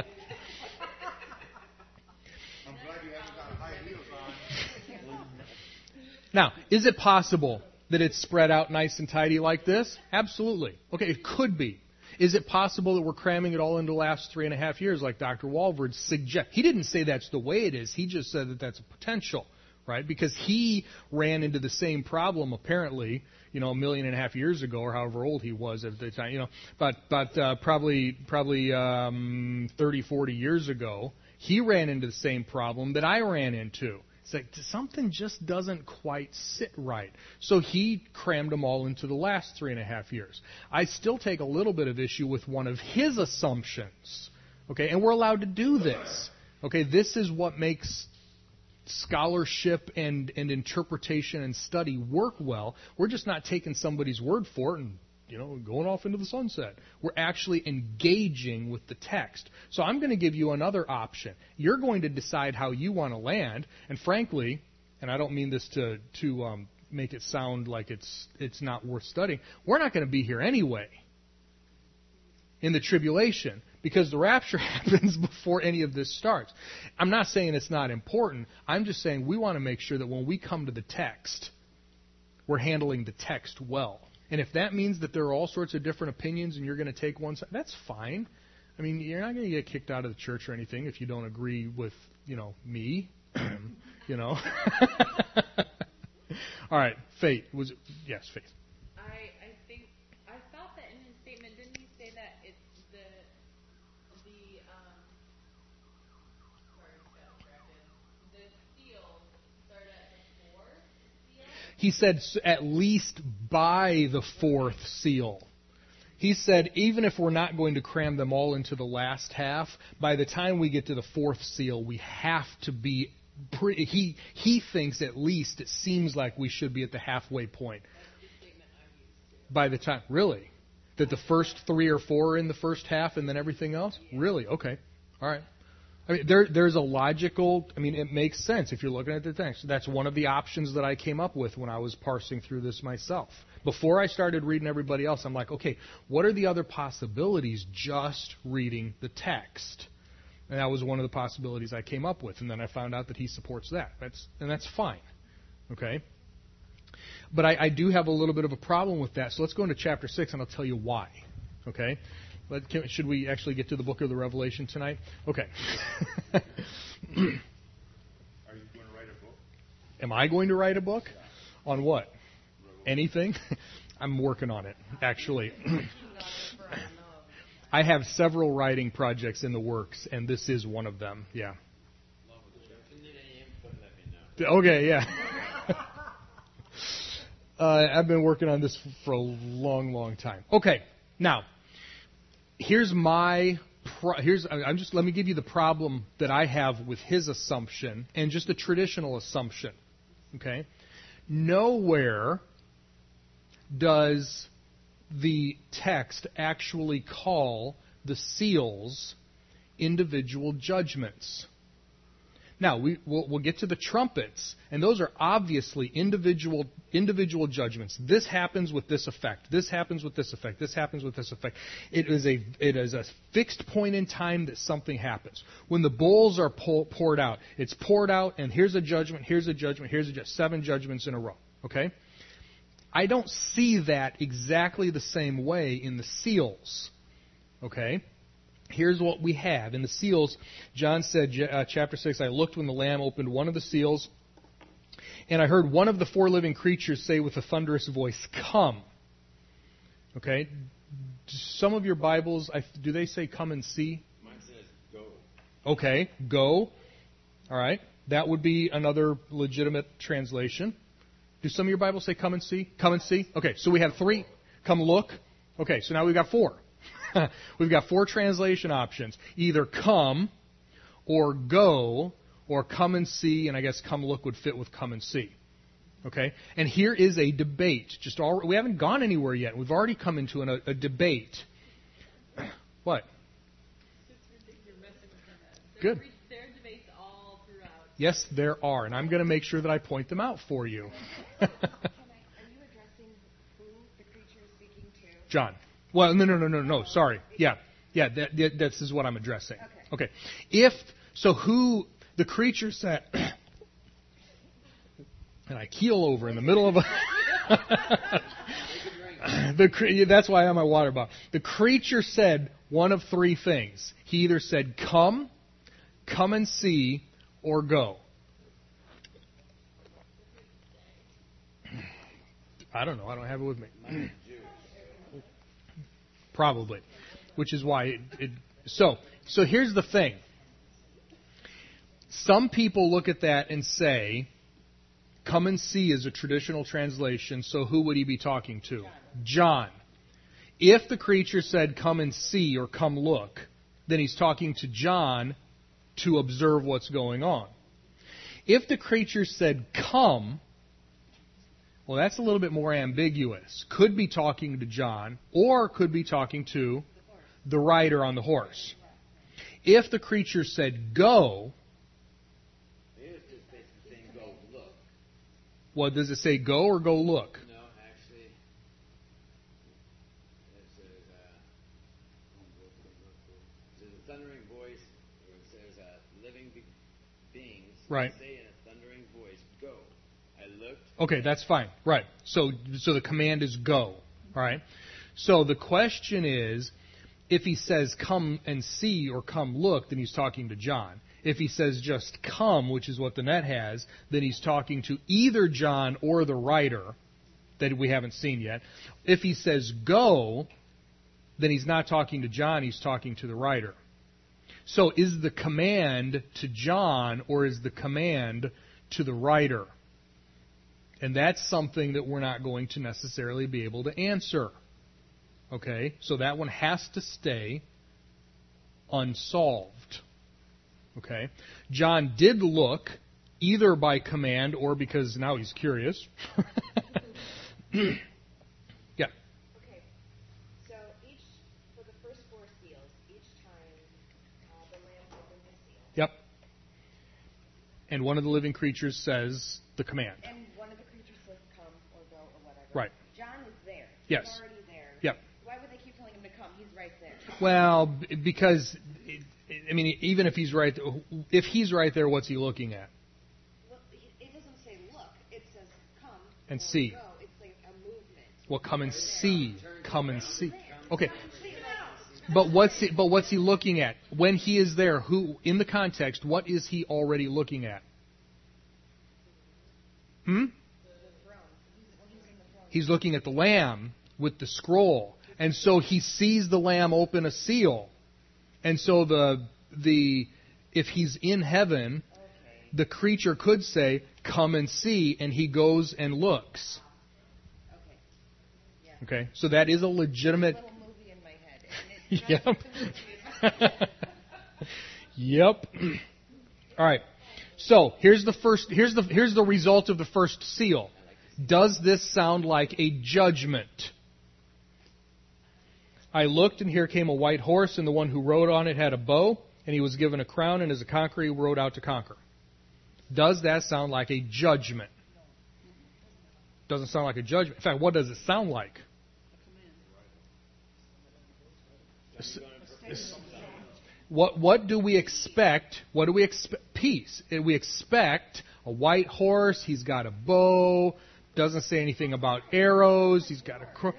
haven't got high heels on. Now, is it possible that it's spread out nice and tidy like this? Absolutely. Okay, it could be. Is it possible that we're cramming it all into the last three and a half years like Doctor Walvoord suggests? He didn't say that's the way it is. He just said that that's a potential, right? Because he ran into the same problem, apparently, you know, a million and a half years ago, or however old he was at the time, you know, but but uh, probably probably um, thirty, forty years ago, he ran into the same problem that I ran into. It's like something just doesn't quite sit right. So he crammed them all into the last three and a half years. I still take a little bit of issue with one of his assumptions. Okay, and we're allowed to do this. Okay, this is what makes scholarship and, and interpretation and study work well. We're just not taking somebody's word for it and, you know, going off into the sunset. We're actually engaging with the text. So I'm going to give you another option. You're going to decide how you want to land, and frankly, and I don't mean this to to um, make it sound like it's it's not worth studying, we're not going to be here anyway in the tribulation, because the rapture happens before any of this starts. I'm not saying it's not important. I'm just saying we want to make sure that when we come to the text, we're handling the text well. And if that means that there are all sorts of different opinions and you're going to take one side, that's fine. I mean, you're not going to get kicked out of the church or anything if you don't agree with, you know, me. You know. All right, Faith. Was it, yes, Faith. I I think I thought that in his statement, didn't he say that it's the the um sorry, I got distracted. The seals start at the fourth seal? He said s- at least by the fourth seal. He said even if we're not going to cram them all into the last half, by the time we get to the fourth seal, we have to be pretty, he he thinks at least it seems like we should be at the halfway point. By the time, really? That the first three or four are in the first half and then everything else? Really? Okay. All right. I mean, there, there's a logical, I mean, it makes sense if you're looking at the text. That's one of the options that I came up with when I was parsing through this myself. Before I started reading everybody else, I'm like, okay, what are the other possibilities just reading the text? And that was one of the possibilities I came up with. And then I found out that he supports that. That's and that's fine. Okay? But I, I do have a little bit of a problem with that. So let's go into chapter six and I'll tell you why. Okay? But can, should we actually get to the book of the Revelation tonight? Okay. Are you going to write a book? Am I going to write a book? On what? Anything? I'm working on it, actually. I have several writing projects in the works, and this is one of them. Yeah. If you need any input, let me know. Okay, yeah. uh, I've been working on this for a long, long time. Okay, now, here's my... Pro- here's I'm just let me give you the problem that I have with his assumption and just a traditional assumption. Okay? Nowhere does the text actually call the seals individual judgments. Now, we, we'll, we'll get to the trumpets, and those are obviously individual individual judgments. This happens with this effect. This happens with this effect. This happens with this effect. It is a it is a fixed point in time that something happens. When the bowls are pour, poured out, it's poured out, and here's a judgment, here's a judgment, here's a judgment, seven judgments in a row. Okay? I don't see that exactly the same way in the seals. Okay? Here's what we have. In the seals, John said, uh, chapter six, I looked when the Lamb opened one of the seals, and I heard one of the four living creatures say with a thunderous voice, "Come." Okay? Some of your Bibles, do they say come and see? Mine says go. Okay, go. All right. That would be another legitimate translation. Do some of your Bibles say come and see? Come and see? Okay, so we have three. Come look. Okay, so now we've got four. We've got four translation options. Either come or go or come and see, and I guess come look would fit with come and see. Okay? And here is a debate. Just all, we haven't gone anywhere yet. We've already come into an, a, a debate. What? Good. There are debates all throughout. Yes, there are, and I'm going to make sure that I point them out for you. Can I, are you addressing who the creature is speaking to? John. Well, no, no, no, no, no. Sorry. Yeah, yeah. That, that this is what I'm addressing. Okay. Okay. If so, who the creature said, and I keel over in the middle of a. the that's why I have my water bottle. The creature said one of three things. He either said, "Come, come and see," or "Go." I don't know. I don't have it with me. Probably, which is why it, it. So, so here's the thing. Some people look at that and say, "Come and see" is a traditional translation. So who would he be talking to? John. If the creature said, "Come and see" or "Come look," then he's talking to John to observe what's going on. If the creature said, "Come," well, that's a little bit more ambiguous. Could be talking to John, or could be talking to the rider on the horse. If the creature said, "Go," It's just basically saying go look. well, does it say go or go look? No, actually, it says, uh, it says a thundering voice, or it says uh, living be- beings Right. say in a thundering voice, "Go." I looked. Okay, that's fine. Right. So so the command is go. All right. So the question is, if he says come and see or come look, then he's talking to John. If he says just come, which is what the net has, then he's talking to either John or the rider that we haven't seen yet. If he says go, then he's not talking to John, he's talking to the rider. So is the command to John or is the command to the rider? And that's something that we're not going to necessarily be able to answer. Okay? So that one has to stay unsolved. Okay? John did look, either by command or because now he's curious. Yeah. Okay. So each, for the first four seals, each time uh, the Lamb opened the seal. Yep. And one of the living creatures says the command. And one of the creatures says come or go or whatever. Right. John is there. Yes. He's already there. Yep. Why would they keep telling him to come? He's right there. Well, b- because, it, I mean, even if he's right, if he's right there, what's he looking at? Well, it doesn't say look. It says come And or see. go. It's like a movement. Well, come and see. Come and see. Okay. See it out. But what's he, but what's he looking at? When he is there, who in the context, what is he already looking at? Hmm? He's looking at the Lamb with the scroll. And so he sees the Lamb open a seal. And so the the if he's in heaven, the creature could say, "Come and see," and he goes and looks. Okay. Yeah. Okay? So that is a legitimate Little movie in my head. And it, Yep. Yep. All right. So here's the first. Here's the here's the result of the first seal. Does this sound like a judgment? I looked, and here came a white horse, and the one who rode on it had a bow, and he was given a crown, and as a conqueror he rode out to conquer. Does that sound like a judgment? Doesn't sound like a judgment. In fact, what does it sound like? What what do we expect? What do we expect? Peace. We expect a white horse. He's got a bow. Doesn't say anything about arrows. He's got a crook.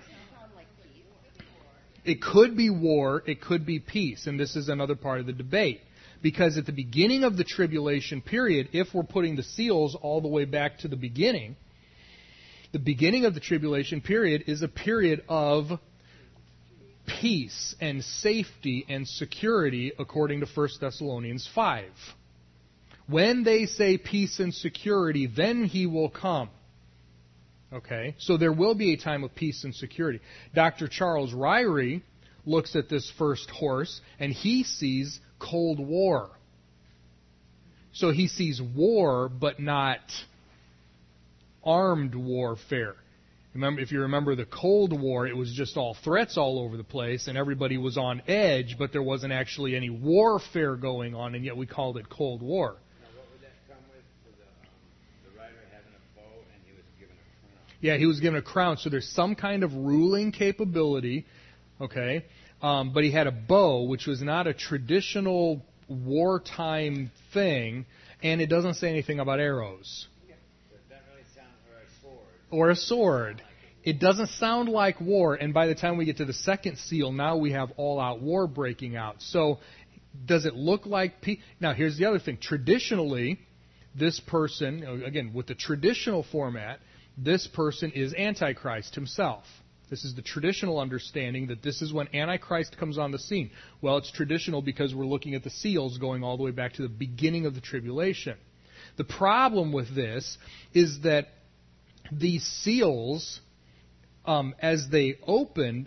It could be war. It could be peace. And this is another part of the debate. Because at the beginning of the tribulation period, if we're putting the seals all the way back to the beginning, the beginning of the tribulation period is a period of peace and safety and security, according to First Thessalonians five. When they say peace and security, then he will come. Okay? So there will be a time of peace and security. Doctor Charles Ryrie looks at this first horse, and he sees Cold War. So he sees war, but not armed warfare. Remember, if you remember the Cold War, it was just all threats all over the place, and everybody was on edge, but there wasn't actually any warfare going on, and yet we called it Cold War. Now, what would that come with for the, um, the rider having a bow and he was given a crown? Yeah, he was given a crown, so there's some kind of ruling capability, okay? Um, but he had a bow, which was not a traditional wartime thing, and it doesn't say anything about arrows. That really sounds, or a sword. Or a sword. It doesn't sound like war, and by the time we get to the second seal, now we have all-out war breaking out. So, does it look like peace? Now, here's the other thing. Traditionally, this person, again, with the traditional format, this person is Antichrist himself. This is the traditional understanding that this is when Antichrist comes on the scene. Well, it's traditional because we're looking at the seals going all the way back to the beginning of the tribulation. The problem with this is that these seals, um, as they opened,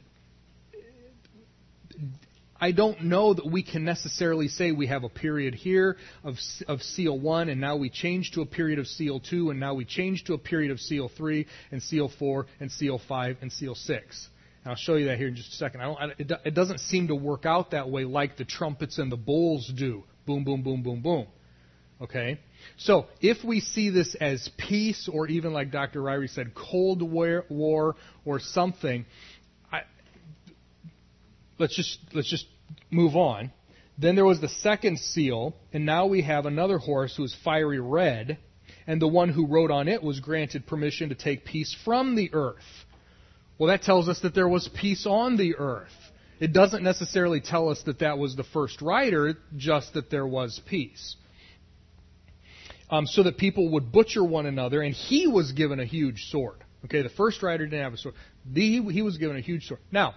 I don't know that we can necessarily say we have a period here of of seal one, and now we change to a period of seal two, and now we change to a period of seal three, and seal four, and seal five, and seal six. And I'll show you that here in just a second. I don't, I, it, it doesn't seem to work out that way like the trumpets and the bowls do. Boom, boom, boom, boom, boom. Okay? So, if we see this as peace, or even like Doctor Ryrie said, Cold War, war or something, I, let's just let's just move on. Then there was the second seal, and now we have another horse who is fiery red, and the one who rode on it was granted permission to take peace from the earth. Well, that tells us that there was peace on the earth. It doesn't necessarily tell us that that was the first rider, just that there was peace. Um, so that people would butcher one another, and he was given a huge sword. Okay, the first rider didn't have a sword. The, he was given a huge sword. Now,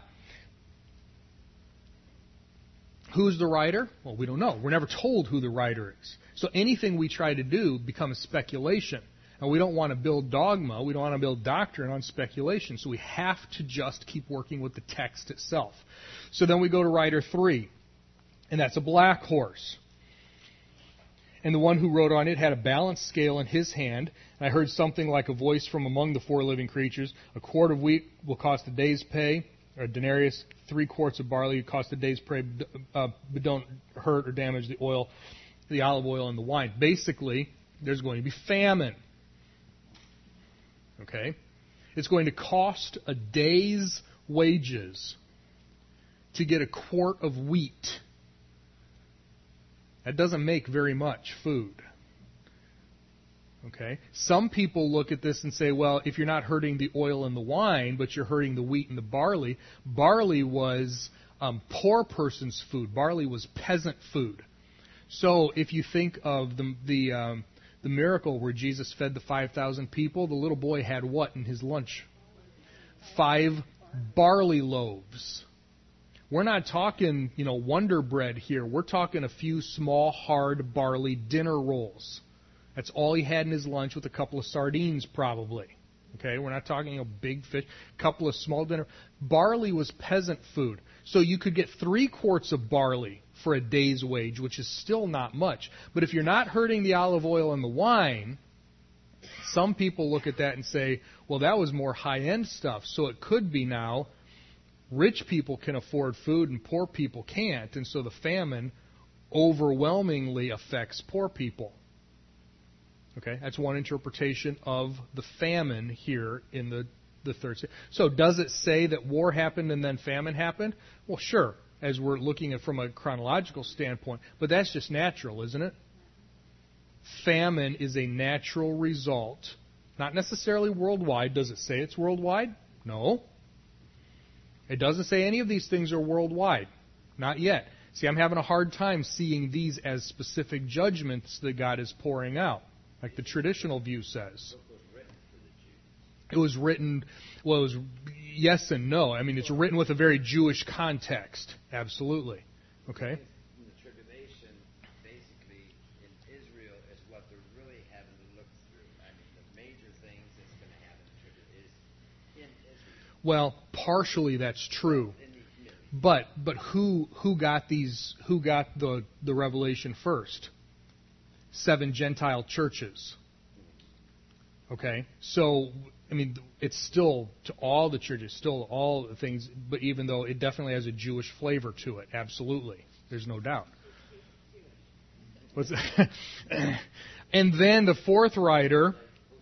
who's the rider? Well, we don't know. We're never told who the rider is. So anything we try to do becomes speculation. And we don't want to build dogma. We don't want to build doctrine on speculation. So we have to just keep working with the text itself. So then we go to rider three. And that's a black horse. And the one who rode on it had a balanced scale in his hand. And I heard something like a voice from among the four living creatures. A quart of wheat will cost a day's pay, or a denarius. Three quarts of barley will cost a day's pay, uh, but don't hurt or damage the oil, the olive oil, and the wine. Basically, there's going to be famine. Okay? It's going to cost a day's wages to get a quart of wheat. That doesn't make very much food. Okay? Some people look at this and say, well, if you're not hurting the oil and the wine, but you're hurting the wheat and the barley, barley was um, poor person's food. Barley was peasant food. So if you think of the the, um, the miracle where Jesus fed the five thousand people, the little boy had what in his lunch? Five barley loaves. We're not talking, you know, Wonder Bread here. We're talking a few small, hard barley dinner rolls. That's all he had in his lunch, with a couple of sardines, probably. Okay, we're not talking a big fish. A couple of small dinner. Barley was peasant food. So you could get three quarts of barley for a day's wage, which is still not much. But if you're not hurting the olive oil and the wine, some people look at that and say, well, that was more high-end stuff. So it could be now rich people can afford food and poor people can't, and so the famine overwhelmingly affects poor people. Okay, that's one interpretation of the famine here in the, the third. So does it say that war happened and then famine happened? Well, sure, as we're looking at from a chronological standpoint, but that's just natural, isn't it? Famine is a natural result, not necessarily worldwide. Does it say it's worldwide? No. It doesn't say any of these things are worldwide. Not yet. See, I'm having a hard time seeing these as specific judgments that God is pouring out, like the traditional view says. It was written, well, it was yes and no. I mean, it's written with a very Jewish context. Absolutely. Okay? In the tribulation, basically, in Israel, is what they're really having to look through. I mean, the major things that's going to happen is in Israel. Well, partially that's true. But but who who got these who got the, the revelation first? Seven Gentile churches. Okay? So I mean it's still to all the churches, still all the things, but even though it definitely has a Jewish flavor to it, absolutely. There's no doubt. What's and then the fourth rider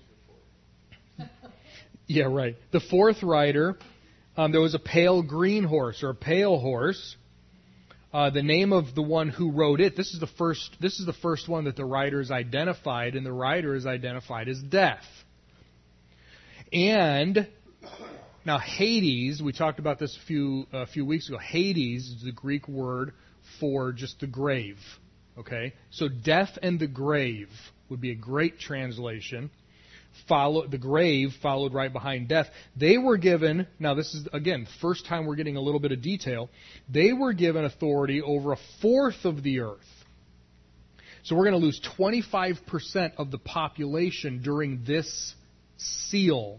Yeah, right. The fourth rider, Um, there was a pale green horse or a pale horse. Uh, the name of the one who rode it. This is the first. This is the first one that the rider is identified, and the rider is identified as Death. And now Hades. We talked about this a few a few weeks ago. Hades is the Greek word for just the grave. Okay, so death and the grave would be a great translation. Follow, the grave followed right behind death. They were given, now this is, again, first time we're getting a little bit of detail. They were given authority over a fourth of the earth. So we're going to lose twenty-five percent of the population during this seal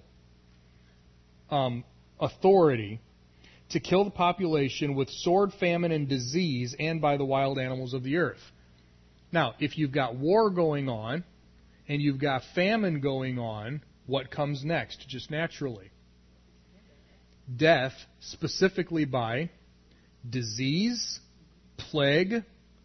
um, authority to kill the population with sword, famine, and disease, and by the wild animals of the earth. Now, if you've got war going on, and you've got famine going on, what comes next, just naturally? Death, specifically by disease, plague,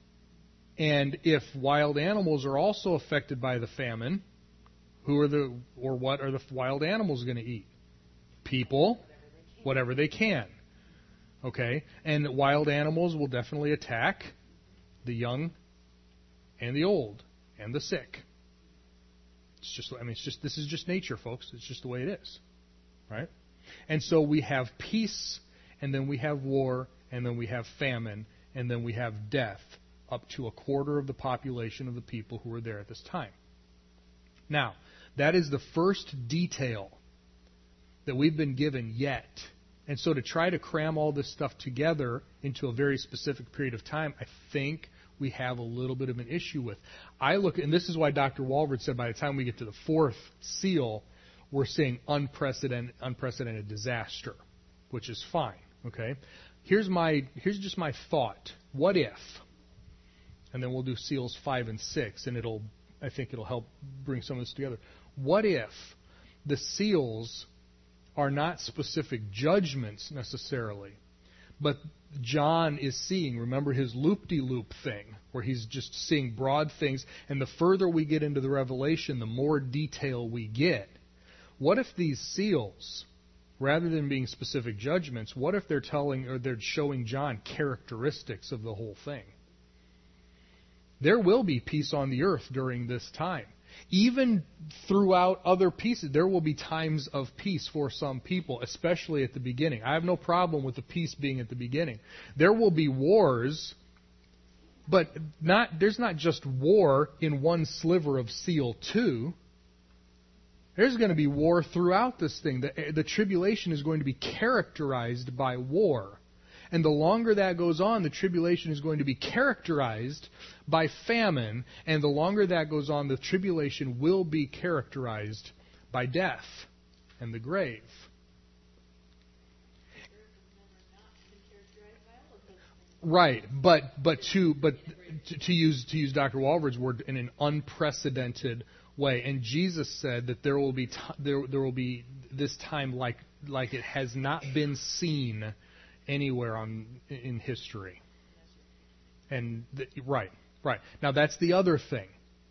and if wild animals are also affected by the famine, who are the, or what are the wild animals going to eat? People, whatever they can. Okay? And wild animals will definitely attack the young and the old and the sick. It's just, I mean, it's just, this is just nature, folks. It's just the way it is, right? And so we have peace, and then we have war, and then we have famine, and then we have death, up to a quarter of the population of the people who were there at this time. Now, that is the first detail that we've been given yet. And so to try to cram all this stuff together into a very specific period of time, I think we have a little bit of an issue with. I look, and this is why Doctor Walvoord said by the time we get to the fourth seal, we're seeing unprecedented, unprecedented disaster, which is fine. Okay, here's my, here's just my thought. What if? And then we'll do seals five and six, and it'll, I think it'll help bring some of this together. What if the seals are not specific judgments necessarily, but John is seeing, remember his loop-de-loop thing, where he's just seeing broad things, and the further we get into the Revelation, the more detail we get. What if these seals, rather than being specific judgments, what if they're telling, or they're showing John characteristics of the whole thing? There will be peace on the earth during this time. Even throughout other pieces, there will be times of peace for some people, especially at the beginning. I have no problem with the peace being at the beginning. There will be wars, but not there's not just war in one sliver of seal two. There's going to be war throughout this thing. The, the tribulation is going to be characterized by war. And the longer that goes on, the tribulation is going to be characterized by famine. And the longer that goes on, the tribulation will be characterized by death and the grave. Right, but but to but to, to use to use Doctor Walvoord's word, in an unprecedented way. And Jesus said that there will be t- there there will be this time like like it has not been seen anywhere on in history. And the, right, right. Now that's the other thing.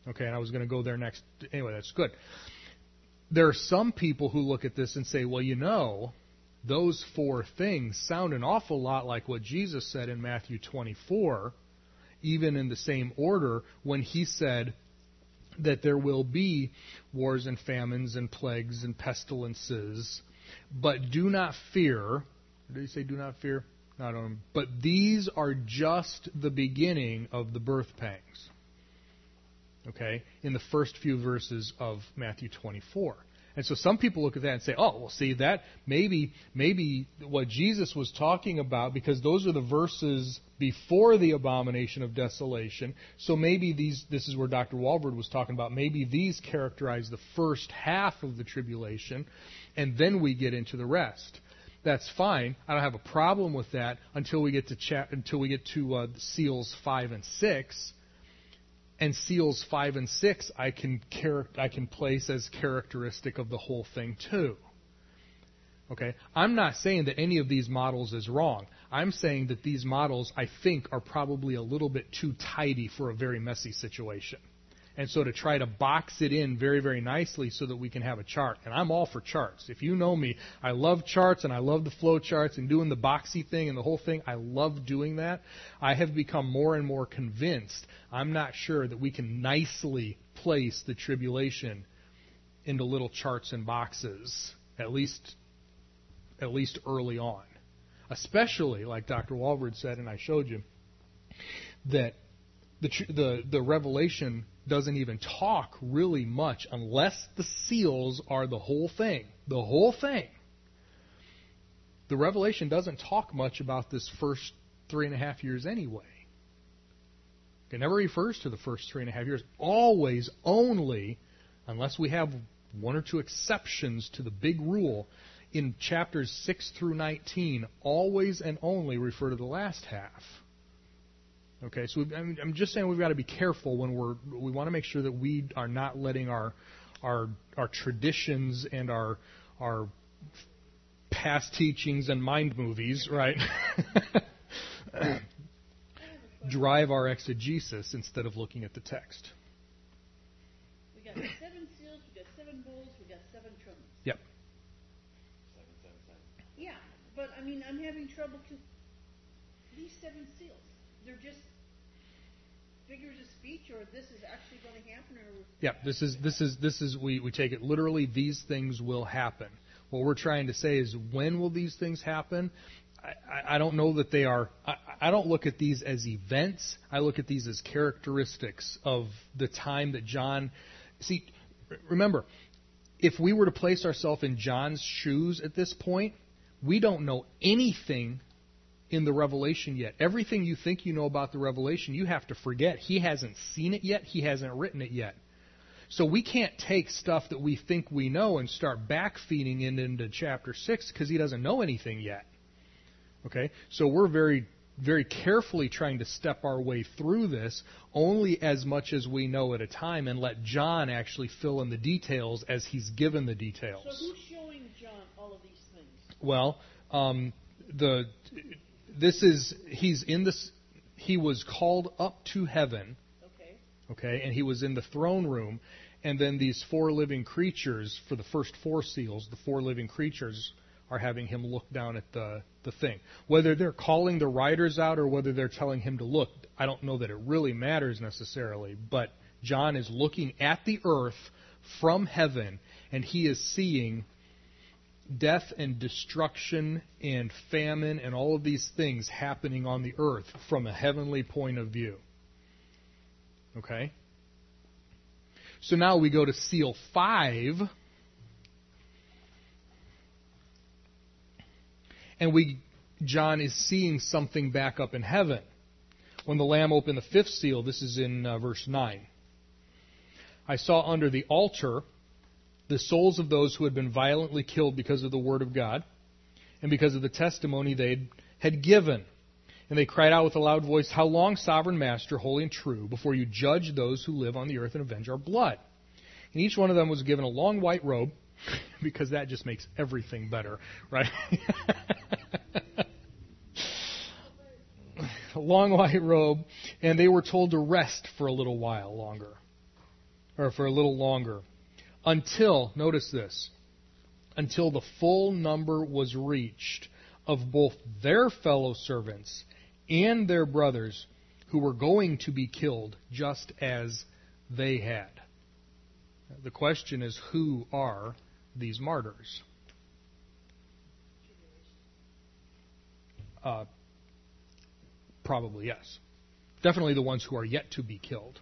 Okay, and I was going to go there next. Anyway, that's good. There are some people who look at this and say, well, you know, those four things sound an awful lot like what Jesus said in Matthew twenty-four, even in the same order, when he said that there will be wars and famines and plagues and pestilences, but do not fear. Did he say do not fear? No, I don't know. But these are just the beginning of the birth pangs. Okay, in the first few verses of Matthew twenty-four. And so some people look at that and say, oh, well, see, that maybe maybe what Jesus was talking about, because those are the verses before the abomination of desolation. So maybe these, this is where Doctor Walvoord was talking about, maybe these characterize the first half of the tribulation, and then we get into the rest. That's fine. I don't have a problem with that until we get to cha- until we get to uh, seals five and six. And seals five and six, I can char- I can place as characteristic of the whole thing too. Okay, I'm not saying that any of these models is wrong. I'm saying that these models, I think, are probably a little bit too tidy for a very messy situation. And so to try to box it in very, very nicely so that we can have a chart. And I'm all for charts. If you know me, I love charts and I love the flow charts and doing the boxy thing and the whole thing. I love doing that. I have become more and more convinced I'm not sure that we can nicely place the tribulation into little charts and boxes, at least, at least early on. Especially, like Doctor Walvoord said, and I showed you, that the the the Revelation doesn't even talk really much unless the seals are the whole thing. The whole thing. The Revelation doesn't talk much about this first three and a half years anyway. It never refers to the first three and a half years. Always, only, unless we have one or two exceptions to the big rule, in chapters six through nineteen, always and only refer to the last half. Okay, so I'm, I'm just saying we've got to be careful when we're. We want to make sure that we are not letting our our our traditions and our our past teachings and mind movies, right, drive our exegesis instead of looking at the text. We got seven seals, we got seven bowls, we got seven trumpets. Yep. Seven, seven, seven. Yeah, but I mean, I'm having trouble to. These seven seals, they're just figures of speech, or this is actually going to happen, or Yeah, this is this is this is we, we take it literally. These things will happen. What we're trying to say is, when will these things happen? I, I, I don't know that they are. I, I don't look at these as events. I look at these as characteristics of the time that John. See, remember, if we were to place ourselves in John's shoes at this point, we don't know anything in the Revelation yet. Everything you think you know about the Revelation, you have to forget. He hasn't seen it yet. He hasn't written it yet. So we can't take stuff that we think we know and start backfeeding it into chapter six because he doesn't know anything yet. Okay? So we're very, very carefully trying to step our way through this, only as much as we know at a time, and let John actually fill in the details as he's given the details. So who's showing John all of these things? Well, um, the this is he's in this. He was called up to heaven. Okay. Okay, and he was in the throne room, and then these four living creatures, for the first four seals, the four living creatures are having him look down at the, the thing. Whether they're calling the riders out or whether they're telling him to look, I don't know that it really matters necessarily, but John is looking at the earth from heaven, and he is seeing death and destruction and famine and all of these things happening on the earth from a heavenly point of view. Okay? So now we go to seal five. And we John is seeing something back up in heaven. When the Lamb opened the fifth seal, this is in uh, verse nine. I saw under the altar the souls of those who had been violently killed because of the word of God and because of the testimony they had given. And they cried out with a loud voice, "How long, sovereign master, holy and true, before you judge those who live on the earth and avenge our blood?" And each one of them was given a long white robe, because that just makes everything better, right? A long white robe, and they were told to rest for a little while longer. or for a little longer, until, notice this, until the full number was reached of both their fellow servants and their brothers who were going to be killed just as they had. The question is, who are these martyrs? Uh, probably yes. Definitely the ones who are yet to be killed.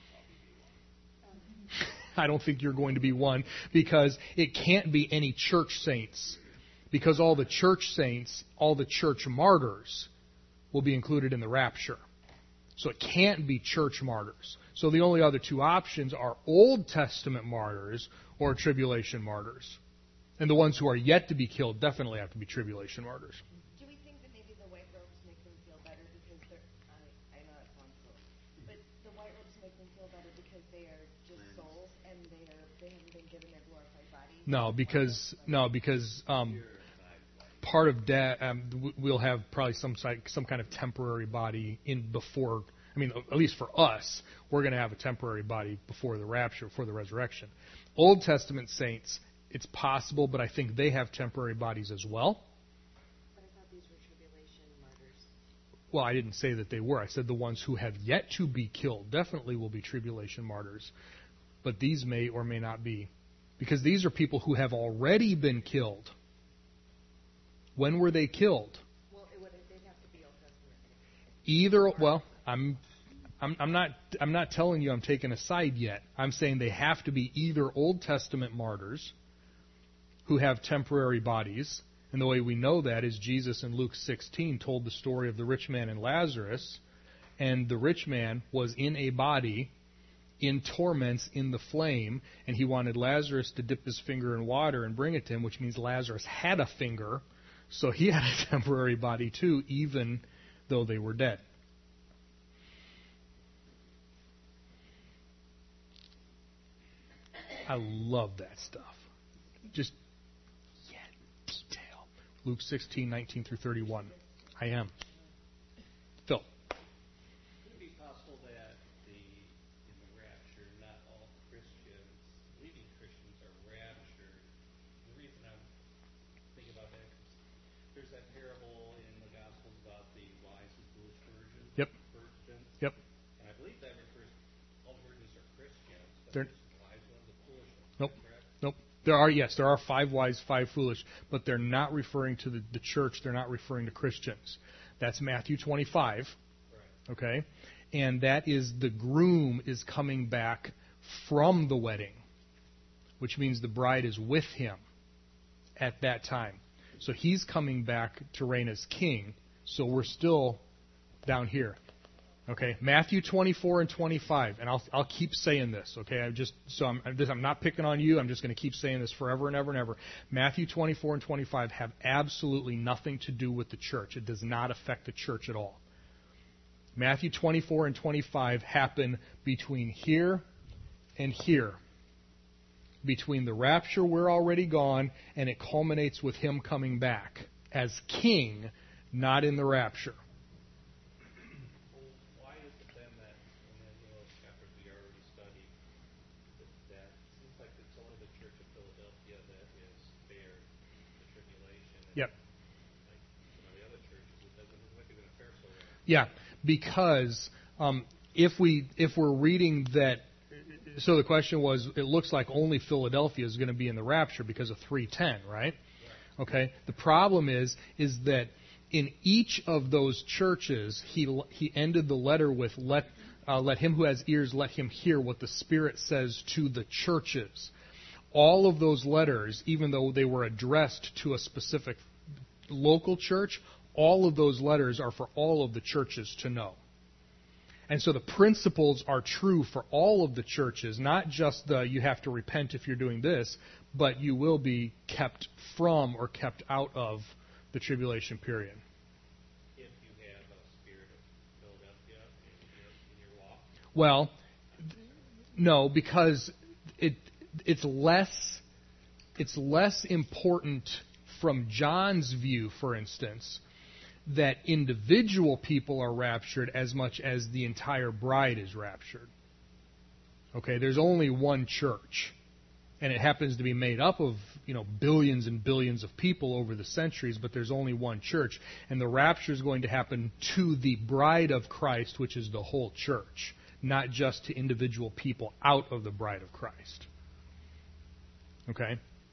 I don't think you're going to be one, because it can't be any church saints, because all the church saints, all the church martyrs will be included in the rapture. So it can't be church martyrs. So the only other two options are Old Testament martyrs or tribulation martyrs. And the ones who are yet to be killed definitely have to be tribulation martyrs. Do we think that maybe the white robes make them feel better because they're, I, I know that sounds silly, but the white robes make them feel better because they are just souls and they are, they haven't been given their glorified bodies? No, because, no, because, um, part of that, um, we'll have probably some some kind of temporary body in before. I mean, at least for us, we're going to have a temporary body before the rapture, before the resurrection. Old Testament saints, it's possible, but I think they have temporary bodies as well. But I thought these were tribulation martyrs. Well, I didn't say that they were. I said the ones who have yet to be killed definitely will be tribulation martyrs, but these may or may not be, because these are people who have already been killed. When were they killed? Well, it would they'd have to be Old Testament. Either, well, I'm, I'm, I'm not, I'm not telling you I'm taking a side yet. I'm saying they have to be either Old Testament martyrs who have temporary bodies, and the way we know that is Jesus in Luke sixteen told the story of the rich man and Lazarus, and the rich man was in a body in torments in the flame, and he wanted Lazarus to dip his finger in water and bring it to him, which means Lazarus had a finger. So he had a temporary body too, even though they were dead. I love that stuff. Just, yeah, detail. Luke sixteen, nineteen through thirty-one. I am. Phil. Could it be possible that the in the rapture, not all Christians, believing Christians, are raptured? The reason I'm thinking about that is there's that parable in the Gospels about the wise and foolish virgins. Yep. Virgins. Yep. And I believe that refers all virgins are Christians, but They're- there's the wise ones, the foolish ones. Nope. Is that correct? Nope. There are, yes, there are five wise, five foolish, but they're not referring to the, the church. They're not referring to Christians. That's Matthew twenty-five. Right. Okay? And that is the groom is coming back from the wedding, which means the bride is with him at that time. So he's coming back to reign as king. So we're still down here. Okay, Matthew twenty-four and twenty-five, and I'll I'll keep saying this. Okay, I just so I'm I'm not picking on you. I'm just going to keep saying this forever and ever and ever. Matthew twenty-four and twenty-five have absolutely nothing to do with the church. It does not affect the church at all. Matthew twenty-four and twenty-five happen between here and here. Between the rapture, we're already gone, and it culminates with him coming back as king, not in the rapture. Well, why is it then that in any of those chapters we already studied, that, that it seems like it's only the Church of Philadelphia that is spared the tribulation? And Yep. like some of the other churches, it doesn't look like they're going to fare so well. Yeah, because um, if we if we're reading that, so the question was, it looks like only Philadelphia is going to be in the rapture because of three ten, right? Okay. The problem is is that in each of those churches, he he ended the letter with let uh, let him who has ears let him hear what the Spirit says to the churches. All of those letters, even though they were addressed to a specific local church, all of those letters are for all of the churches to know. And so the principles are true for all of the churches, not just the you have to repent if you're doing this, but you will be kept from or kept out of the tribulation period. If you have a spirit of Philadelphia in your, in your walk. Well, no, because it it's less it's less important from John's view, for instance, that individual people are raptured as much as the entire bride is raptured. Okay, there's only one church. And it happens to be made up of, you know, billions and billions of people over the centuries, but there's only one church. And the rapture is going to happen to the bride of Christ, which is the whole church, not just to individual people out of the bride of Christ. Okay?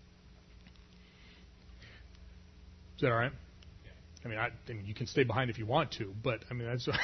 Is that all right? I mean, I, I mean, you can stay behind if you want to, but I mean, that's.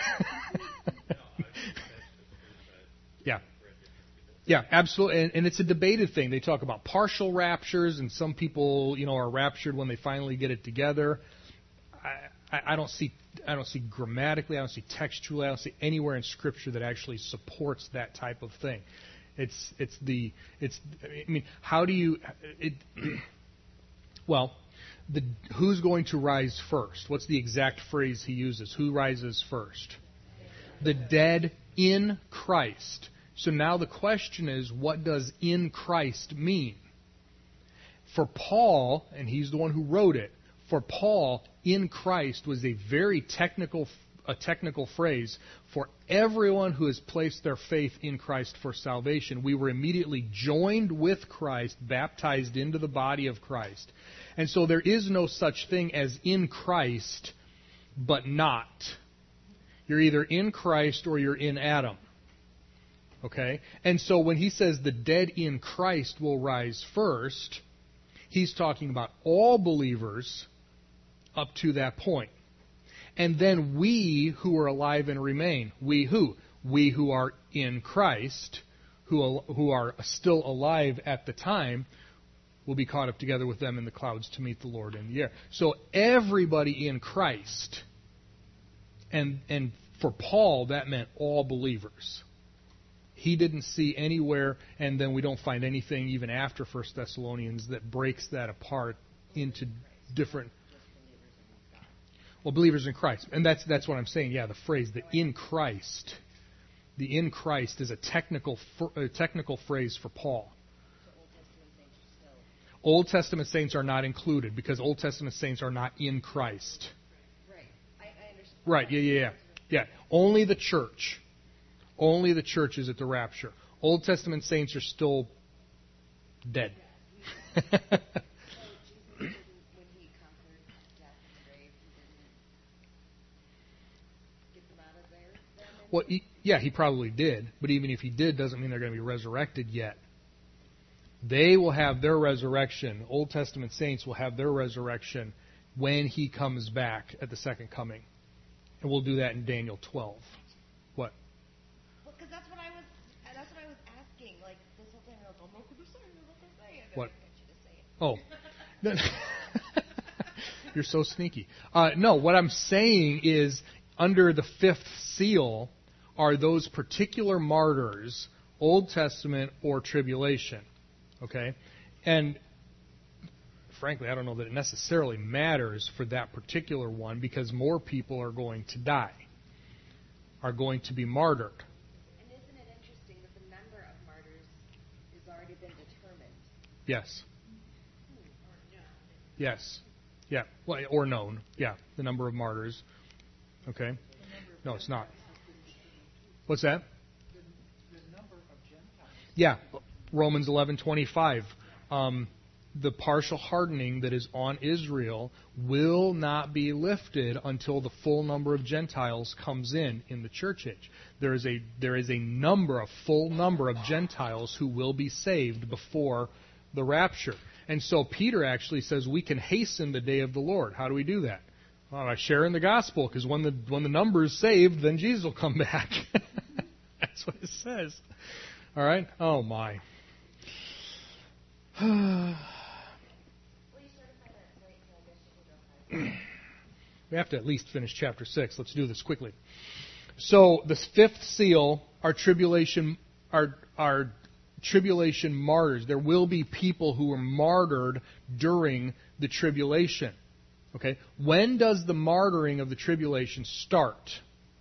Yeah. Yeah, absolutely, and, and it's a debated thing. They talk about partial raptures, and some people, you know, are raptured when they finally get it together. I, I, I don't see, I don't see grammatically, I don't see textually, I don't see anywhere in Scripture that actually supports that type of thing. It's, it's the, it's. I mean, how do you? It, well, the who's going to rise first? What's the exact phrase he uses? Who rises first? The dead in Christ. So now the question is, what does in Christ mean? For Paul, and he's the one who wrote it, for Paul, in Christ was a very technical a technical phrase for everyone who has placed their faith in Christ for salvation. We were immediately joined with Christ, baptized into the body of Christ. And so there is no such thing as in Christ, but not. You're either in Christ or you're in Adam. Okay? And so when he says the dead in Christ will rise first, he's talking about all believers up to that point. And then we who are alive and remain, we who? We who are in Christ, who who are still alive at the time, will be caught up together with them in the clouds to meet the Lord in the air. So everybody in Christ, and and for Paul that meant all believers. He didn't see anywhere, and then we don't find anything even after First Thessalonians that breaks that apart into different. Well, believers in Christ, and that's that's what I'm saying. Yeah, the phrase the in Christ, the in Christ is a technical a technical phrase for Paul. Old Testament saints are not included because Old Testament saints are not in Christ. Right. I, I understand. Right. Yeah. Yeah. Yeah. Yeah. Only the church. Only the church is at the rapture. Old Testament saints are still dead. So Jesus didn't, when he conquered death and the grave, he didn't get them out of there? Then Well, he, yeah, he probably did. But even if he did, doesn't mean they're going to be resurrected yet. They will have their resurrection. Old Testament saints will have their resurrection when he comes back at the second coming. And we'll do that in Daniel twelve. What? Well, because that's what I was. That's what I was asking. Like this whole thing, I was like, "I'm not going to say it. I'm not going to say it." And What? I want you to say it. Oh. You're so sneaky. Uh, no, what I'm saying is under the fifth seal are those particular martyrs, Old Testament or tribulation. Okay? And frankly, I don't know that it necessarily matters for that particular one because more people are going to die, are going to be martyred. And isn't it interesting that the number of martyrs has already been determined? Yes. Yes. Yeah. Well, or known. Yeah. The number of martyrs. Okay. No, it's not. What's that? Yeah. Romans eleven twenty-five. Um, the partial hardening that is on Israel will not be lifted until the full number of Gentiles comes in in the church age. There is a there is a number, a full number of Gentiles who will be saved before the rapture. And so Peter actually says we can hasten the day of the Lord. How do we do that? Well, by sharing the gospel, because when the when the number is saved, then Jesus will come back. That's what it says. All right? Oh, my. We have to at least finish chapter six. Let's do this quickly. So the fifth seal are tribulation are are tribulation martyrs. There will be people who are martyred during the tribulation. Okay? When does the martyring of the tribulation start?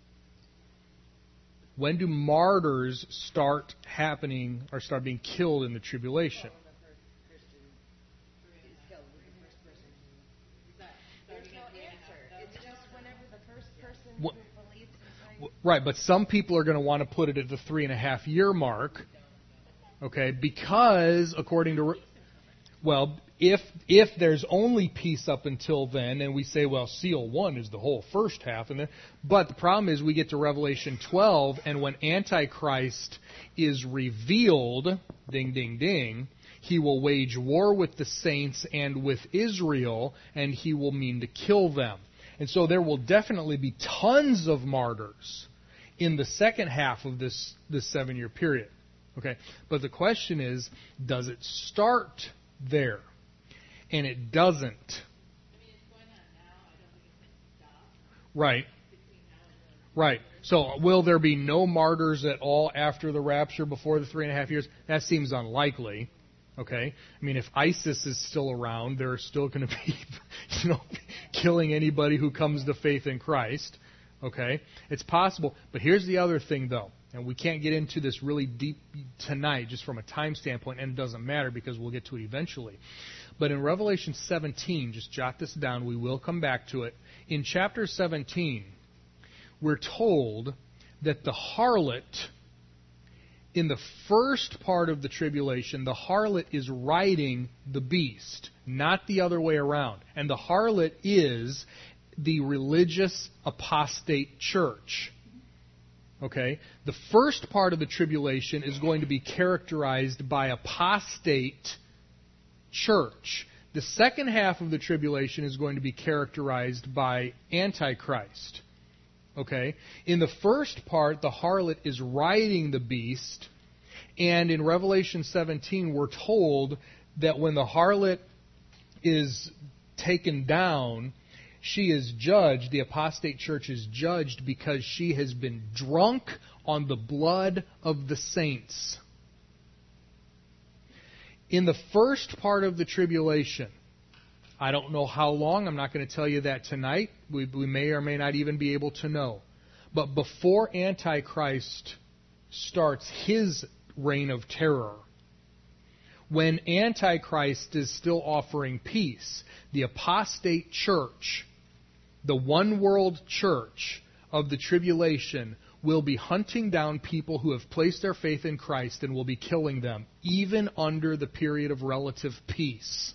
When do martyrs start happening or start being killed in the tribulation? There's no answer. It's just whenever the first person What- who believes in Christ. Right, but some people are going to want to put it at the three and a half year mark. Okay, because according to, well, if if there's only peace up until then, and we say, well, seal one is the whole first half, and then, but the problem is we get to Revelation twelve, and when Antichrist is revealed, ding, ding, ding, he will wage war with the saints and with Israel, and he will mean to kill them. And so there will definitely be tons of martyrs in the second half of this, this seven-year period. Okay, but the question is, does it start there? And it doesn't. I mean, it's going on now. I don't think it's going to stop Right. between now and then. Right. So will there be no martyrs at all after the rapture before the three and a half years? That seems unlikely. Okay? I mean, if ISIS is still around, they're still going to be, you know, killing anybody who comes to faith in Christ. Okay? It's possible. But here's the other thing, though. And we can't get into this really deep tonight just from a time standpoint, and it doesn't matter because we'll get to it eventually. But in Revelation seventeen, just jot this down, we will come back to it. In chapter seventeen, we're told that the harlot, in the first part of the tribulation, the harlot is riding the beast, not the other way around. And the harlot is the religious apostate church. Okay? The first part of the tribulation is going to be characterized by apostate church. The second half of the tribulation is going to be characterized by Antichrist. Okay? In the first part, the harlot is riding the beast, and in Revelation seventeen, we're told that when the harlot is taken down, she is judged, the apostate church is judged because she has been drunk on the blood of the saints. In the first part of the tribulation, I don't know how long, I'm not going to tell you that tonight. We, we may or may not even be able to know. But before Antichrist starts his reign of terror, when Antichrist is still offering peace, the apostate church, the one world church of the tribulation, will be hunting down people who have placed their faith in Christ and will be killing them, even under the period of relative peace.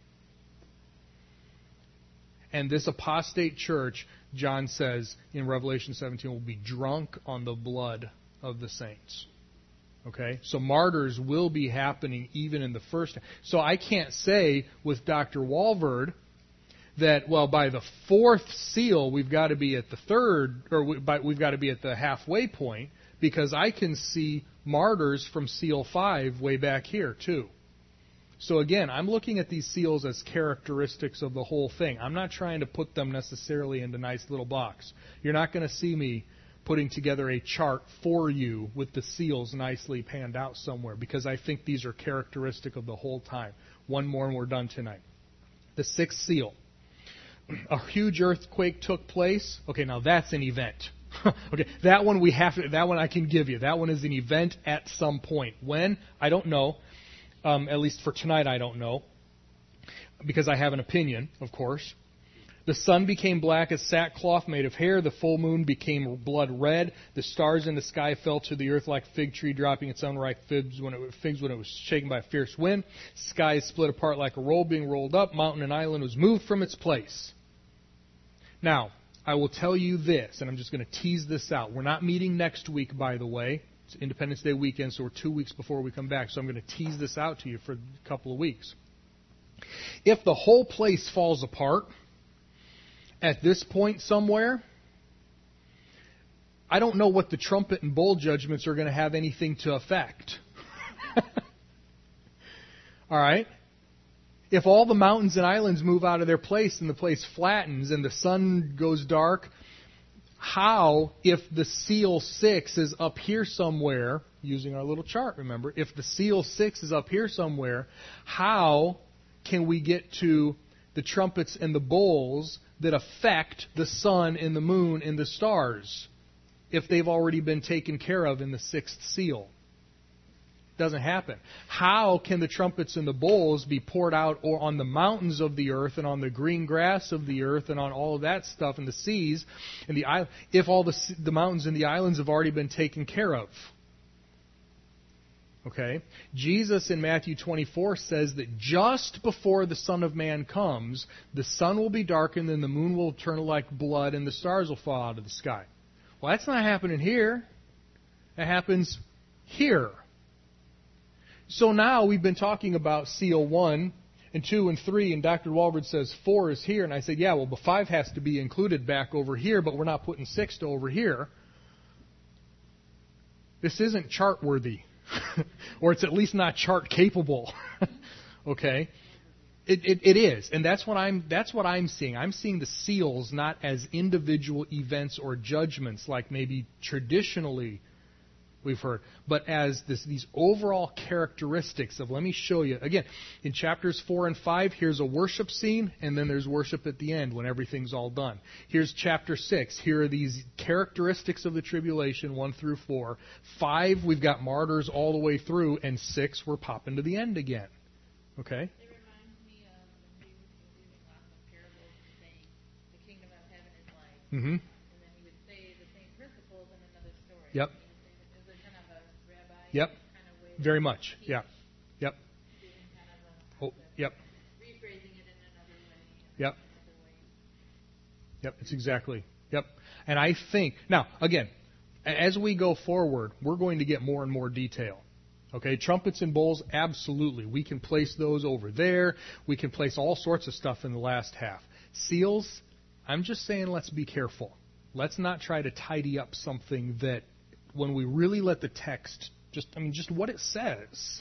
And this apostate church, John says in Revelation seventeen, will be drunk on the blood of the saints. Okay? So martyrs will be happening even in the first. So I can't say with Doctor Walvard that, well, by the fourth seal, we've got to be at the third, or we've got to be at the halfway point, because I can see martyrs from seal five way back here, too. So again, I'm looking at these seals as characteristics of the whole thing. I'm not trying to put them necessarily into a nice little box. You're not going to see me putting together a chart for you with the seals nicely panned out somewhere, because I think these are characteristic of the whole time. One more and we're done tonight. The sixth seal. A huge earthquake took place. Okay, now that's an event. Okay, that one we have to, that one I can give you. That one is an event at some point. When? I don't know. Um, at least for tonight, I don't know. Because I have an opinion, of course. The sun became black as sackcloth made of hair. The full moon became blood red. The stars in the sky fell to the earth like a fig tree dropping its unripe figs when it, figs when it was shaken by a fierce wind. Sky split apart like a roll being rolled up. Mountain and island was moved from its place. Now, I will tell you this, and I'm just going to tease this out. We're not meeting next week, by the way. It's Independence Day weekend, so we're two weeks before we come back. So I'm going to tease this out to you for a couple of weeks. If the whole place falls apart at this point somewhere, I don't know what the trumpet and bowl judgments are going to have anything to affect. All right? If all the mountains and islands move out of their place and the place flattens and the sun goes dark, how, if the seal six is up here somewhere, using our little chart, remember, if the seal six is up here somewhere, how can we get to the trumpets and the bowls that affect the sun and the moon and the stars if they've already been taken care of in the sixth seal? Doesn't happen. How can the trumpets and the bowls be poured out or on the mountains of the earth and on the green grass of the earth and on all of that stuff and the seas and the island if all the the mountains and the islands have already been taken care of? Okay? Jesus in Matthew twenty-four says that just before the Son of Man comes, the sun will be darkened and the moon will turn like blood and the stars will fall out of the sky. Well, that's not happening here. That happens here. So now we've been talking about seal one and two and three, and Doctor Walbert says four is here. And I said, yeah, well, the five has to be included back over here, but we're not putting six to over here. This isn't chart-worthy. Or it's at least not chart capable. Okay? It, it it is. And that's what I'm that's what I'm seeing. I'm seeing the seals not as individual events or judgments like maybe traditionally we've heard, but as this, these overall characteristics of, let me show you. Again, in chapters four and five, here's a worship scene, and then there's worship at the end when everything's all done. Here's chapter six. Here are these characteristics of the tribulation, one through four. Five, we've got martyrs all the way through, and six, we're popping to the end again. Okay? It reminds me of when Jesus was using lots of parables and saying the kingdom of heaven is like, Mm-hmm. and then he would say the same principles in another story. Yep. Is there kind of a rabbi Yep. kind of way Very to much. teach, Yeah. Yep. doing kind of a Oh, yep. rephrasing it in another way? and Yep. another way? Yep, it's exactly. Yep. And I think, now, again, a- as we go forward, we're going to get more and more detail. Okay, trumpets and bowls, absolutely. We can place those over there. We can place all sorts of stuff in the last half. Seals, I'm just saying let's be careful. Let's not try to tidy up something that when we really let the text, just I mean, just what it says,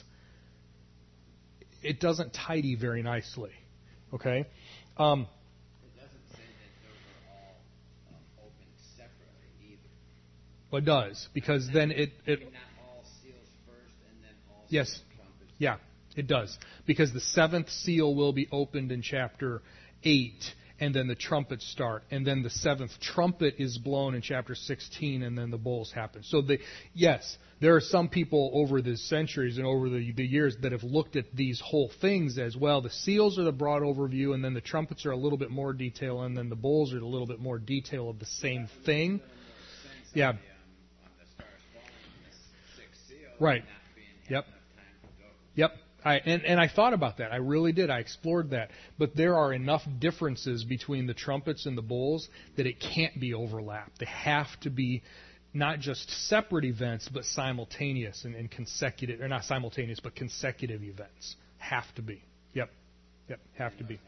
it doesn't tidy very nicely. Okay? Um, It doesn't say that those are all uh, open separately either. well, it does, because then it, it Not all seals first and then all Yes. seals trumpets. Yeah, it does. Because the seventh seal will be opened in chapter eight, and then the trumpets start, and then the seventh trumpet is blown in chapter sixteen, and then the bowls happen. So, the, yes, there are some people over the centuries and over the, the years that have looked at these whole things as well. The seals are the broad overview, and then the trumpets are a little bit more detail, and then the bowls are a little bit more detail of the same thing. Yeah. On the, um, on the stars falling in the sixth seal, Right. not being had Yep. enough time to go. Yep. I, and, and I thought about that. I really did. I explored that. But there are enough differences between the trumpets and the bowls that it can't be overlapped. They have to be not just separate events, but simultaneous and, and consecutive, or not simultaneous, but consecutive events. Have to be. Yep. Yep. Have to be.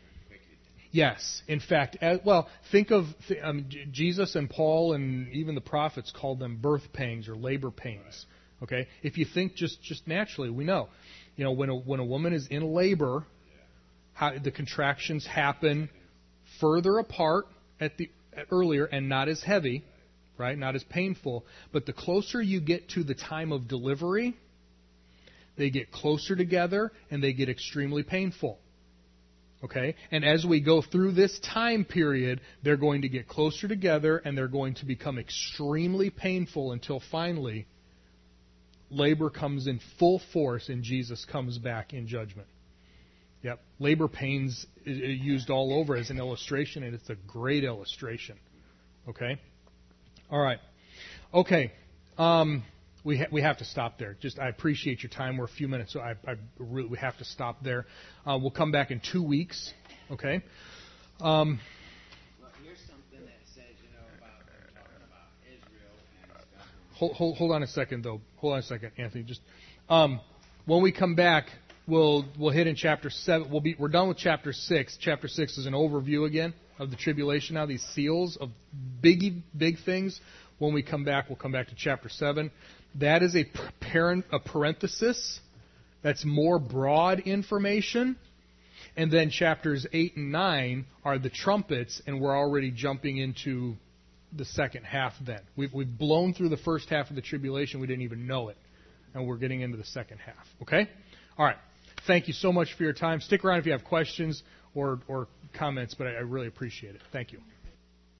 Yes. In fact, as, well, think of th- um, J- Jesus and Paul and even the prophets called them birth pangs or labor pains. Okay? If you think just, just naturally, we know. You know, when a, when a woman is in labor, how, the contractions happen further apart at the at earlier and not as heavy, right? Not as painful. But the closer you get to the time of delivery, they get closer together and they get extremely painful. Okay? And as we go through this time period, they're going to get closer together and they're going to become extremely painful until finally labor comes in full force and Jesus comes back in judgment. Yep. Labor pains is used all over as an illustration, and it's a great illustration. Okay? All right. Okay. Um, we ha- we have to stop there. Just I appreciate your time. We're a few minutes, so I, I really, we have to stop there. Uh, we'll come back in two weeks. Okay? Um, Well, here's something that says, you know, about they're talking about Israel and stuff. hold, hold, hold on a second, though. Hold on a second, Anthony. Just um, when we come back, we'll we'll hit in chapter seven. We'll be we're done with chapter six. Chapter six is an overview again of the tribulation. Now these seals of big big things. When we come back, we'll come back to chapter seven. That is a parent a parenthesis. That's more broad information. And then chapters eight and nine are the trumpets, and we're already jumping into the second half then. We've, we've blown through the first half of the tribulation. We didn't even know it. And we're getting into the second half. Okay? All right. Thank you so much for your time. Stick around if you have questions or, or comments, but I, I really appreciate it. Thank you.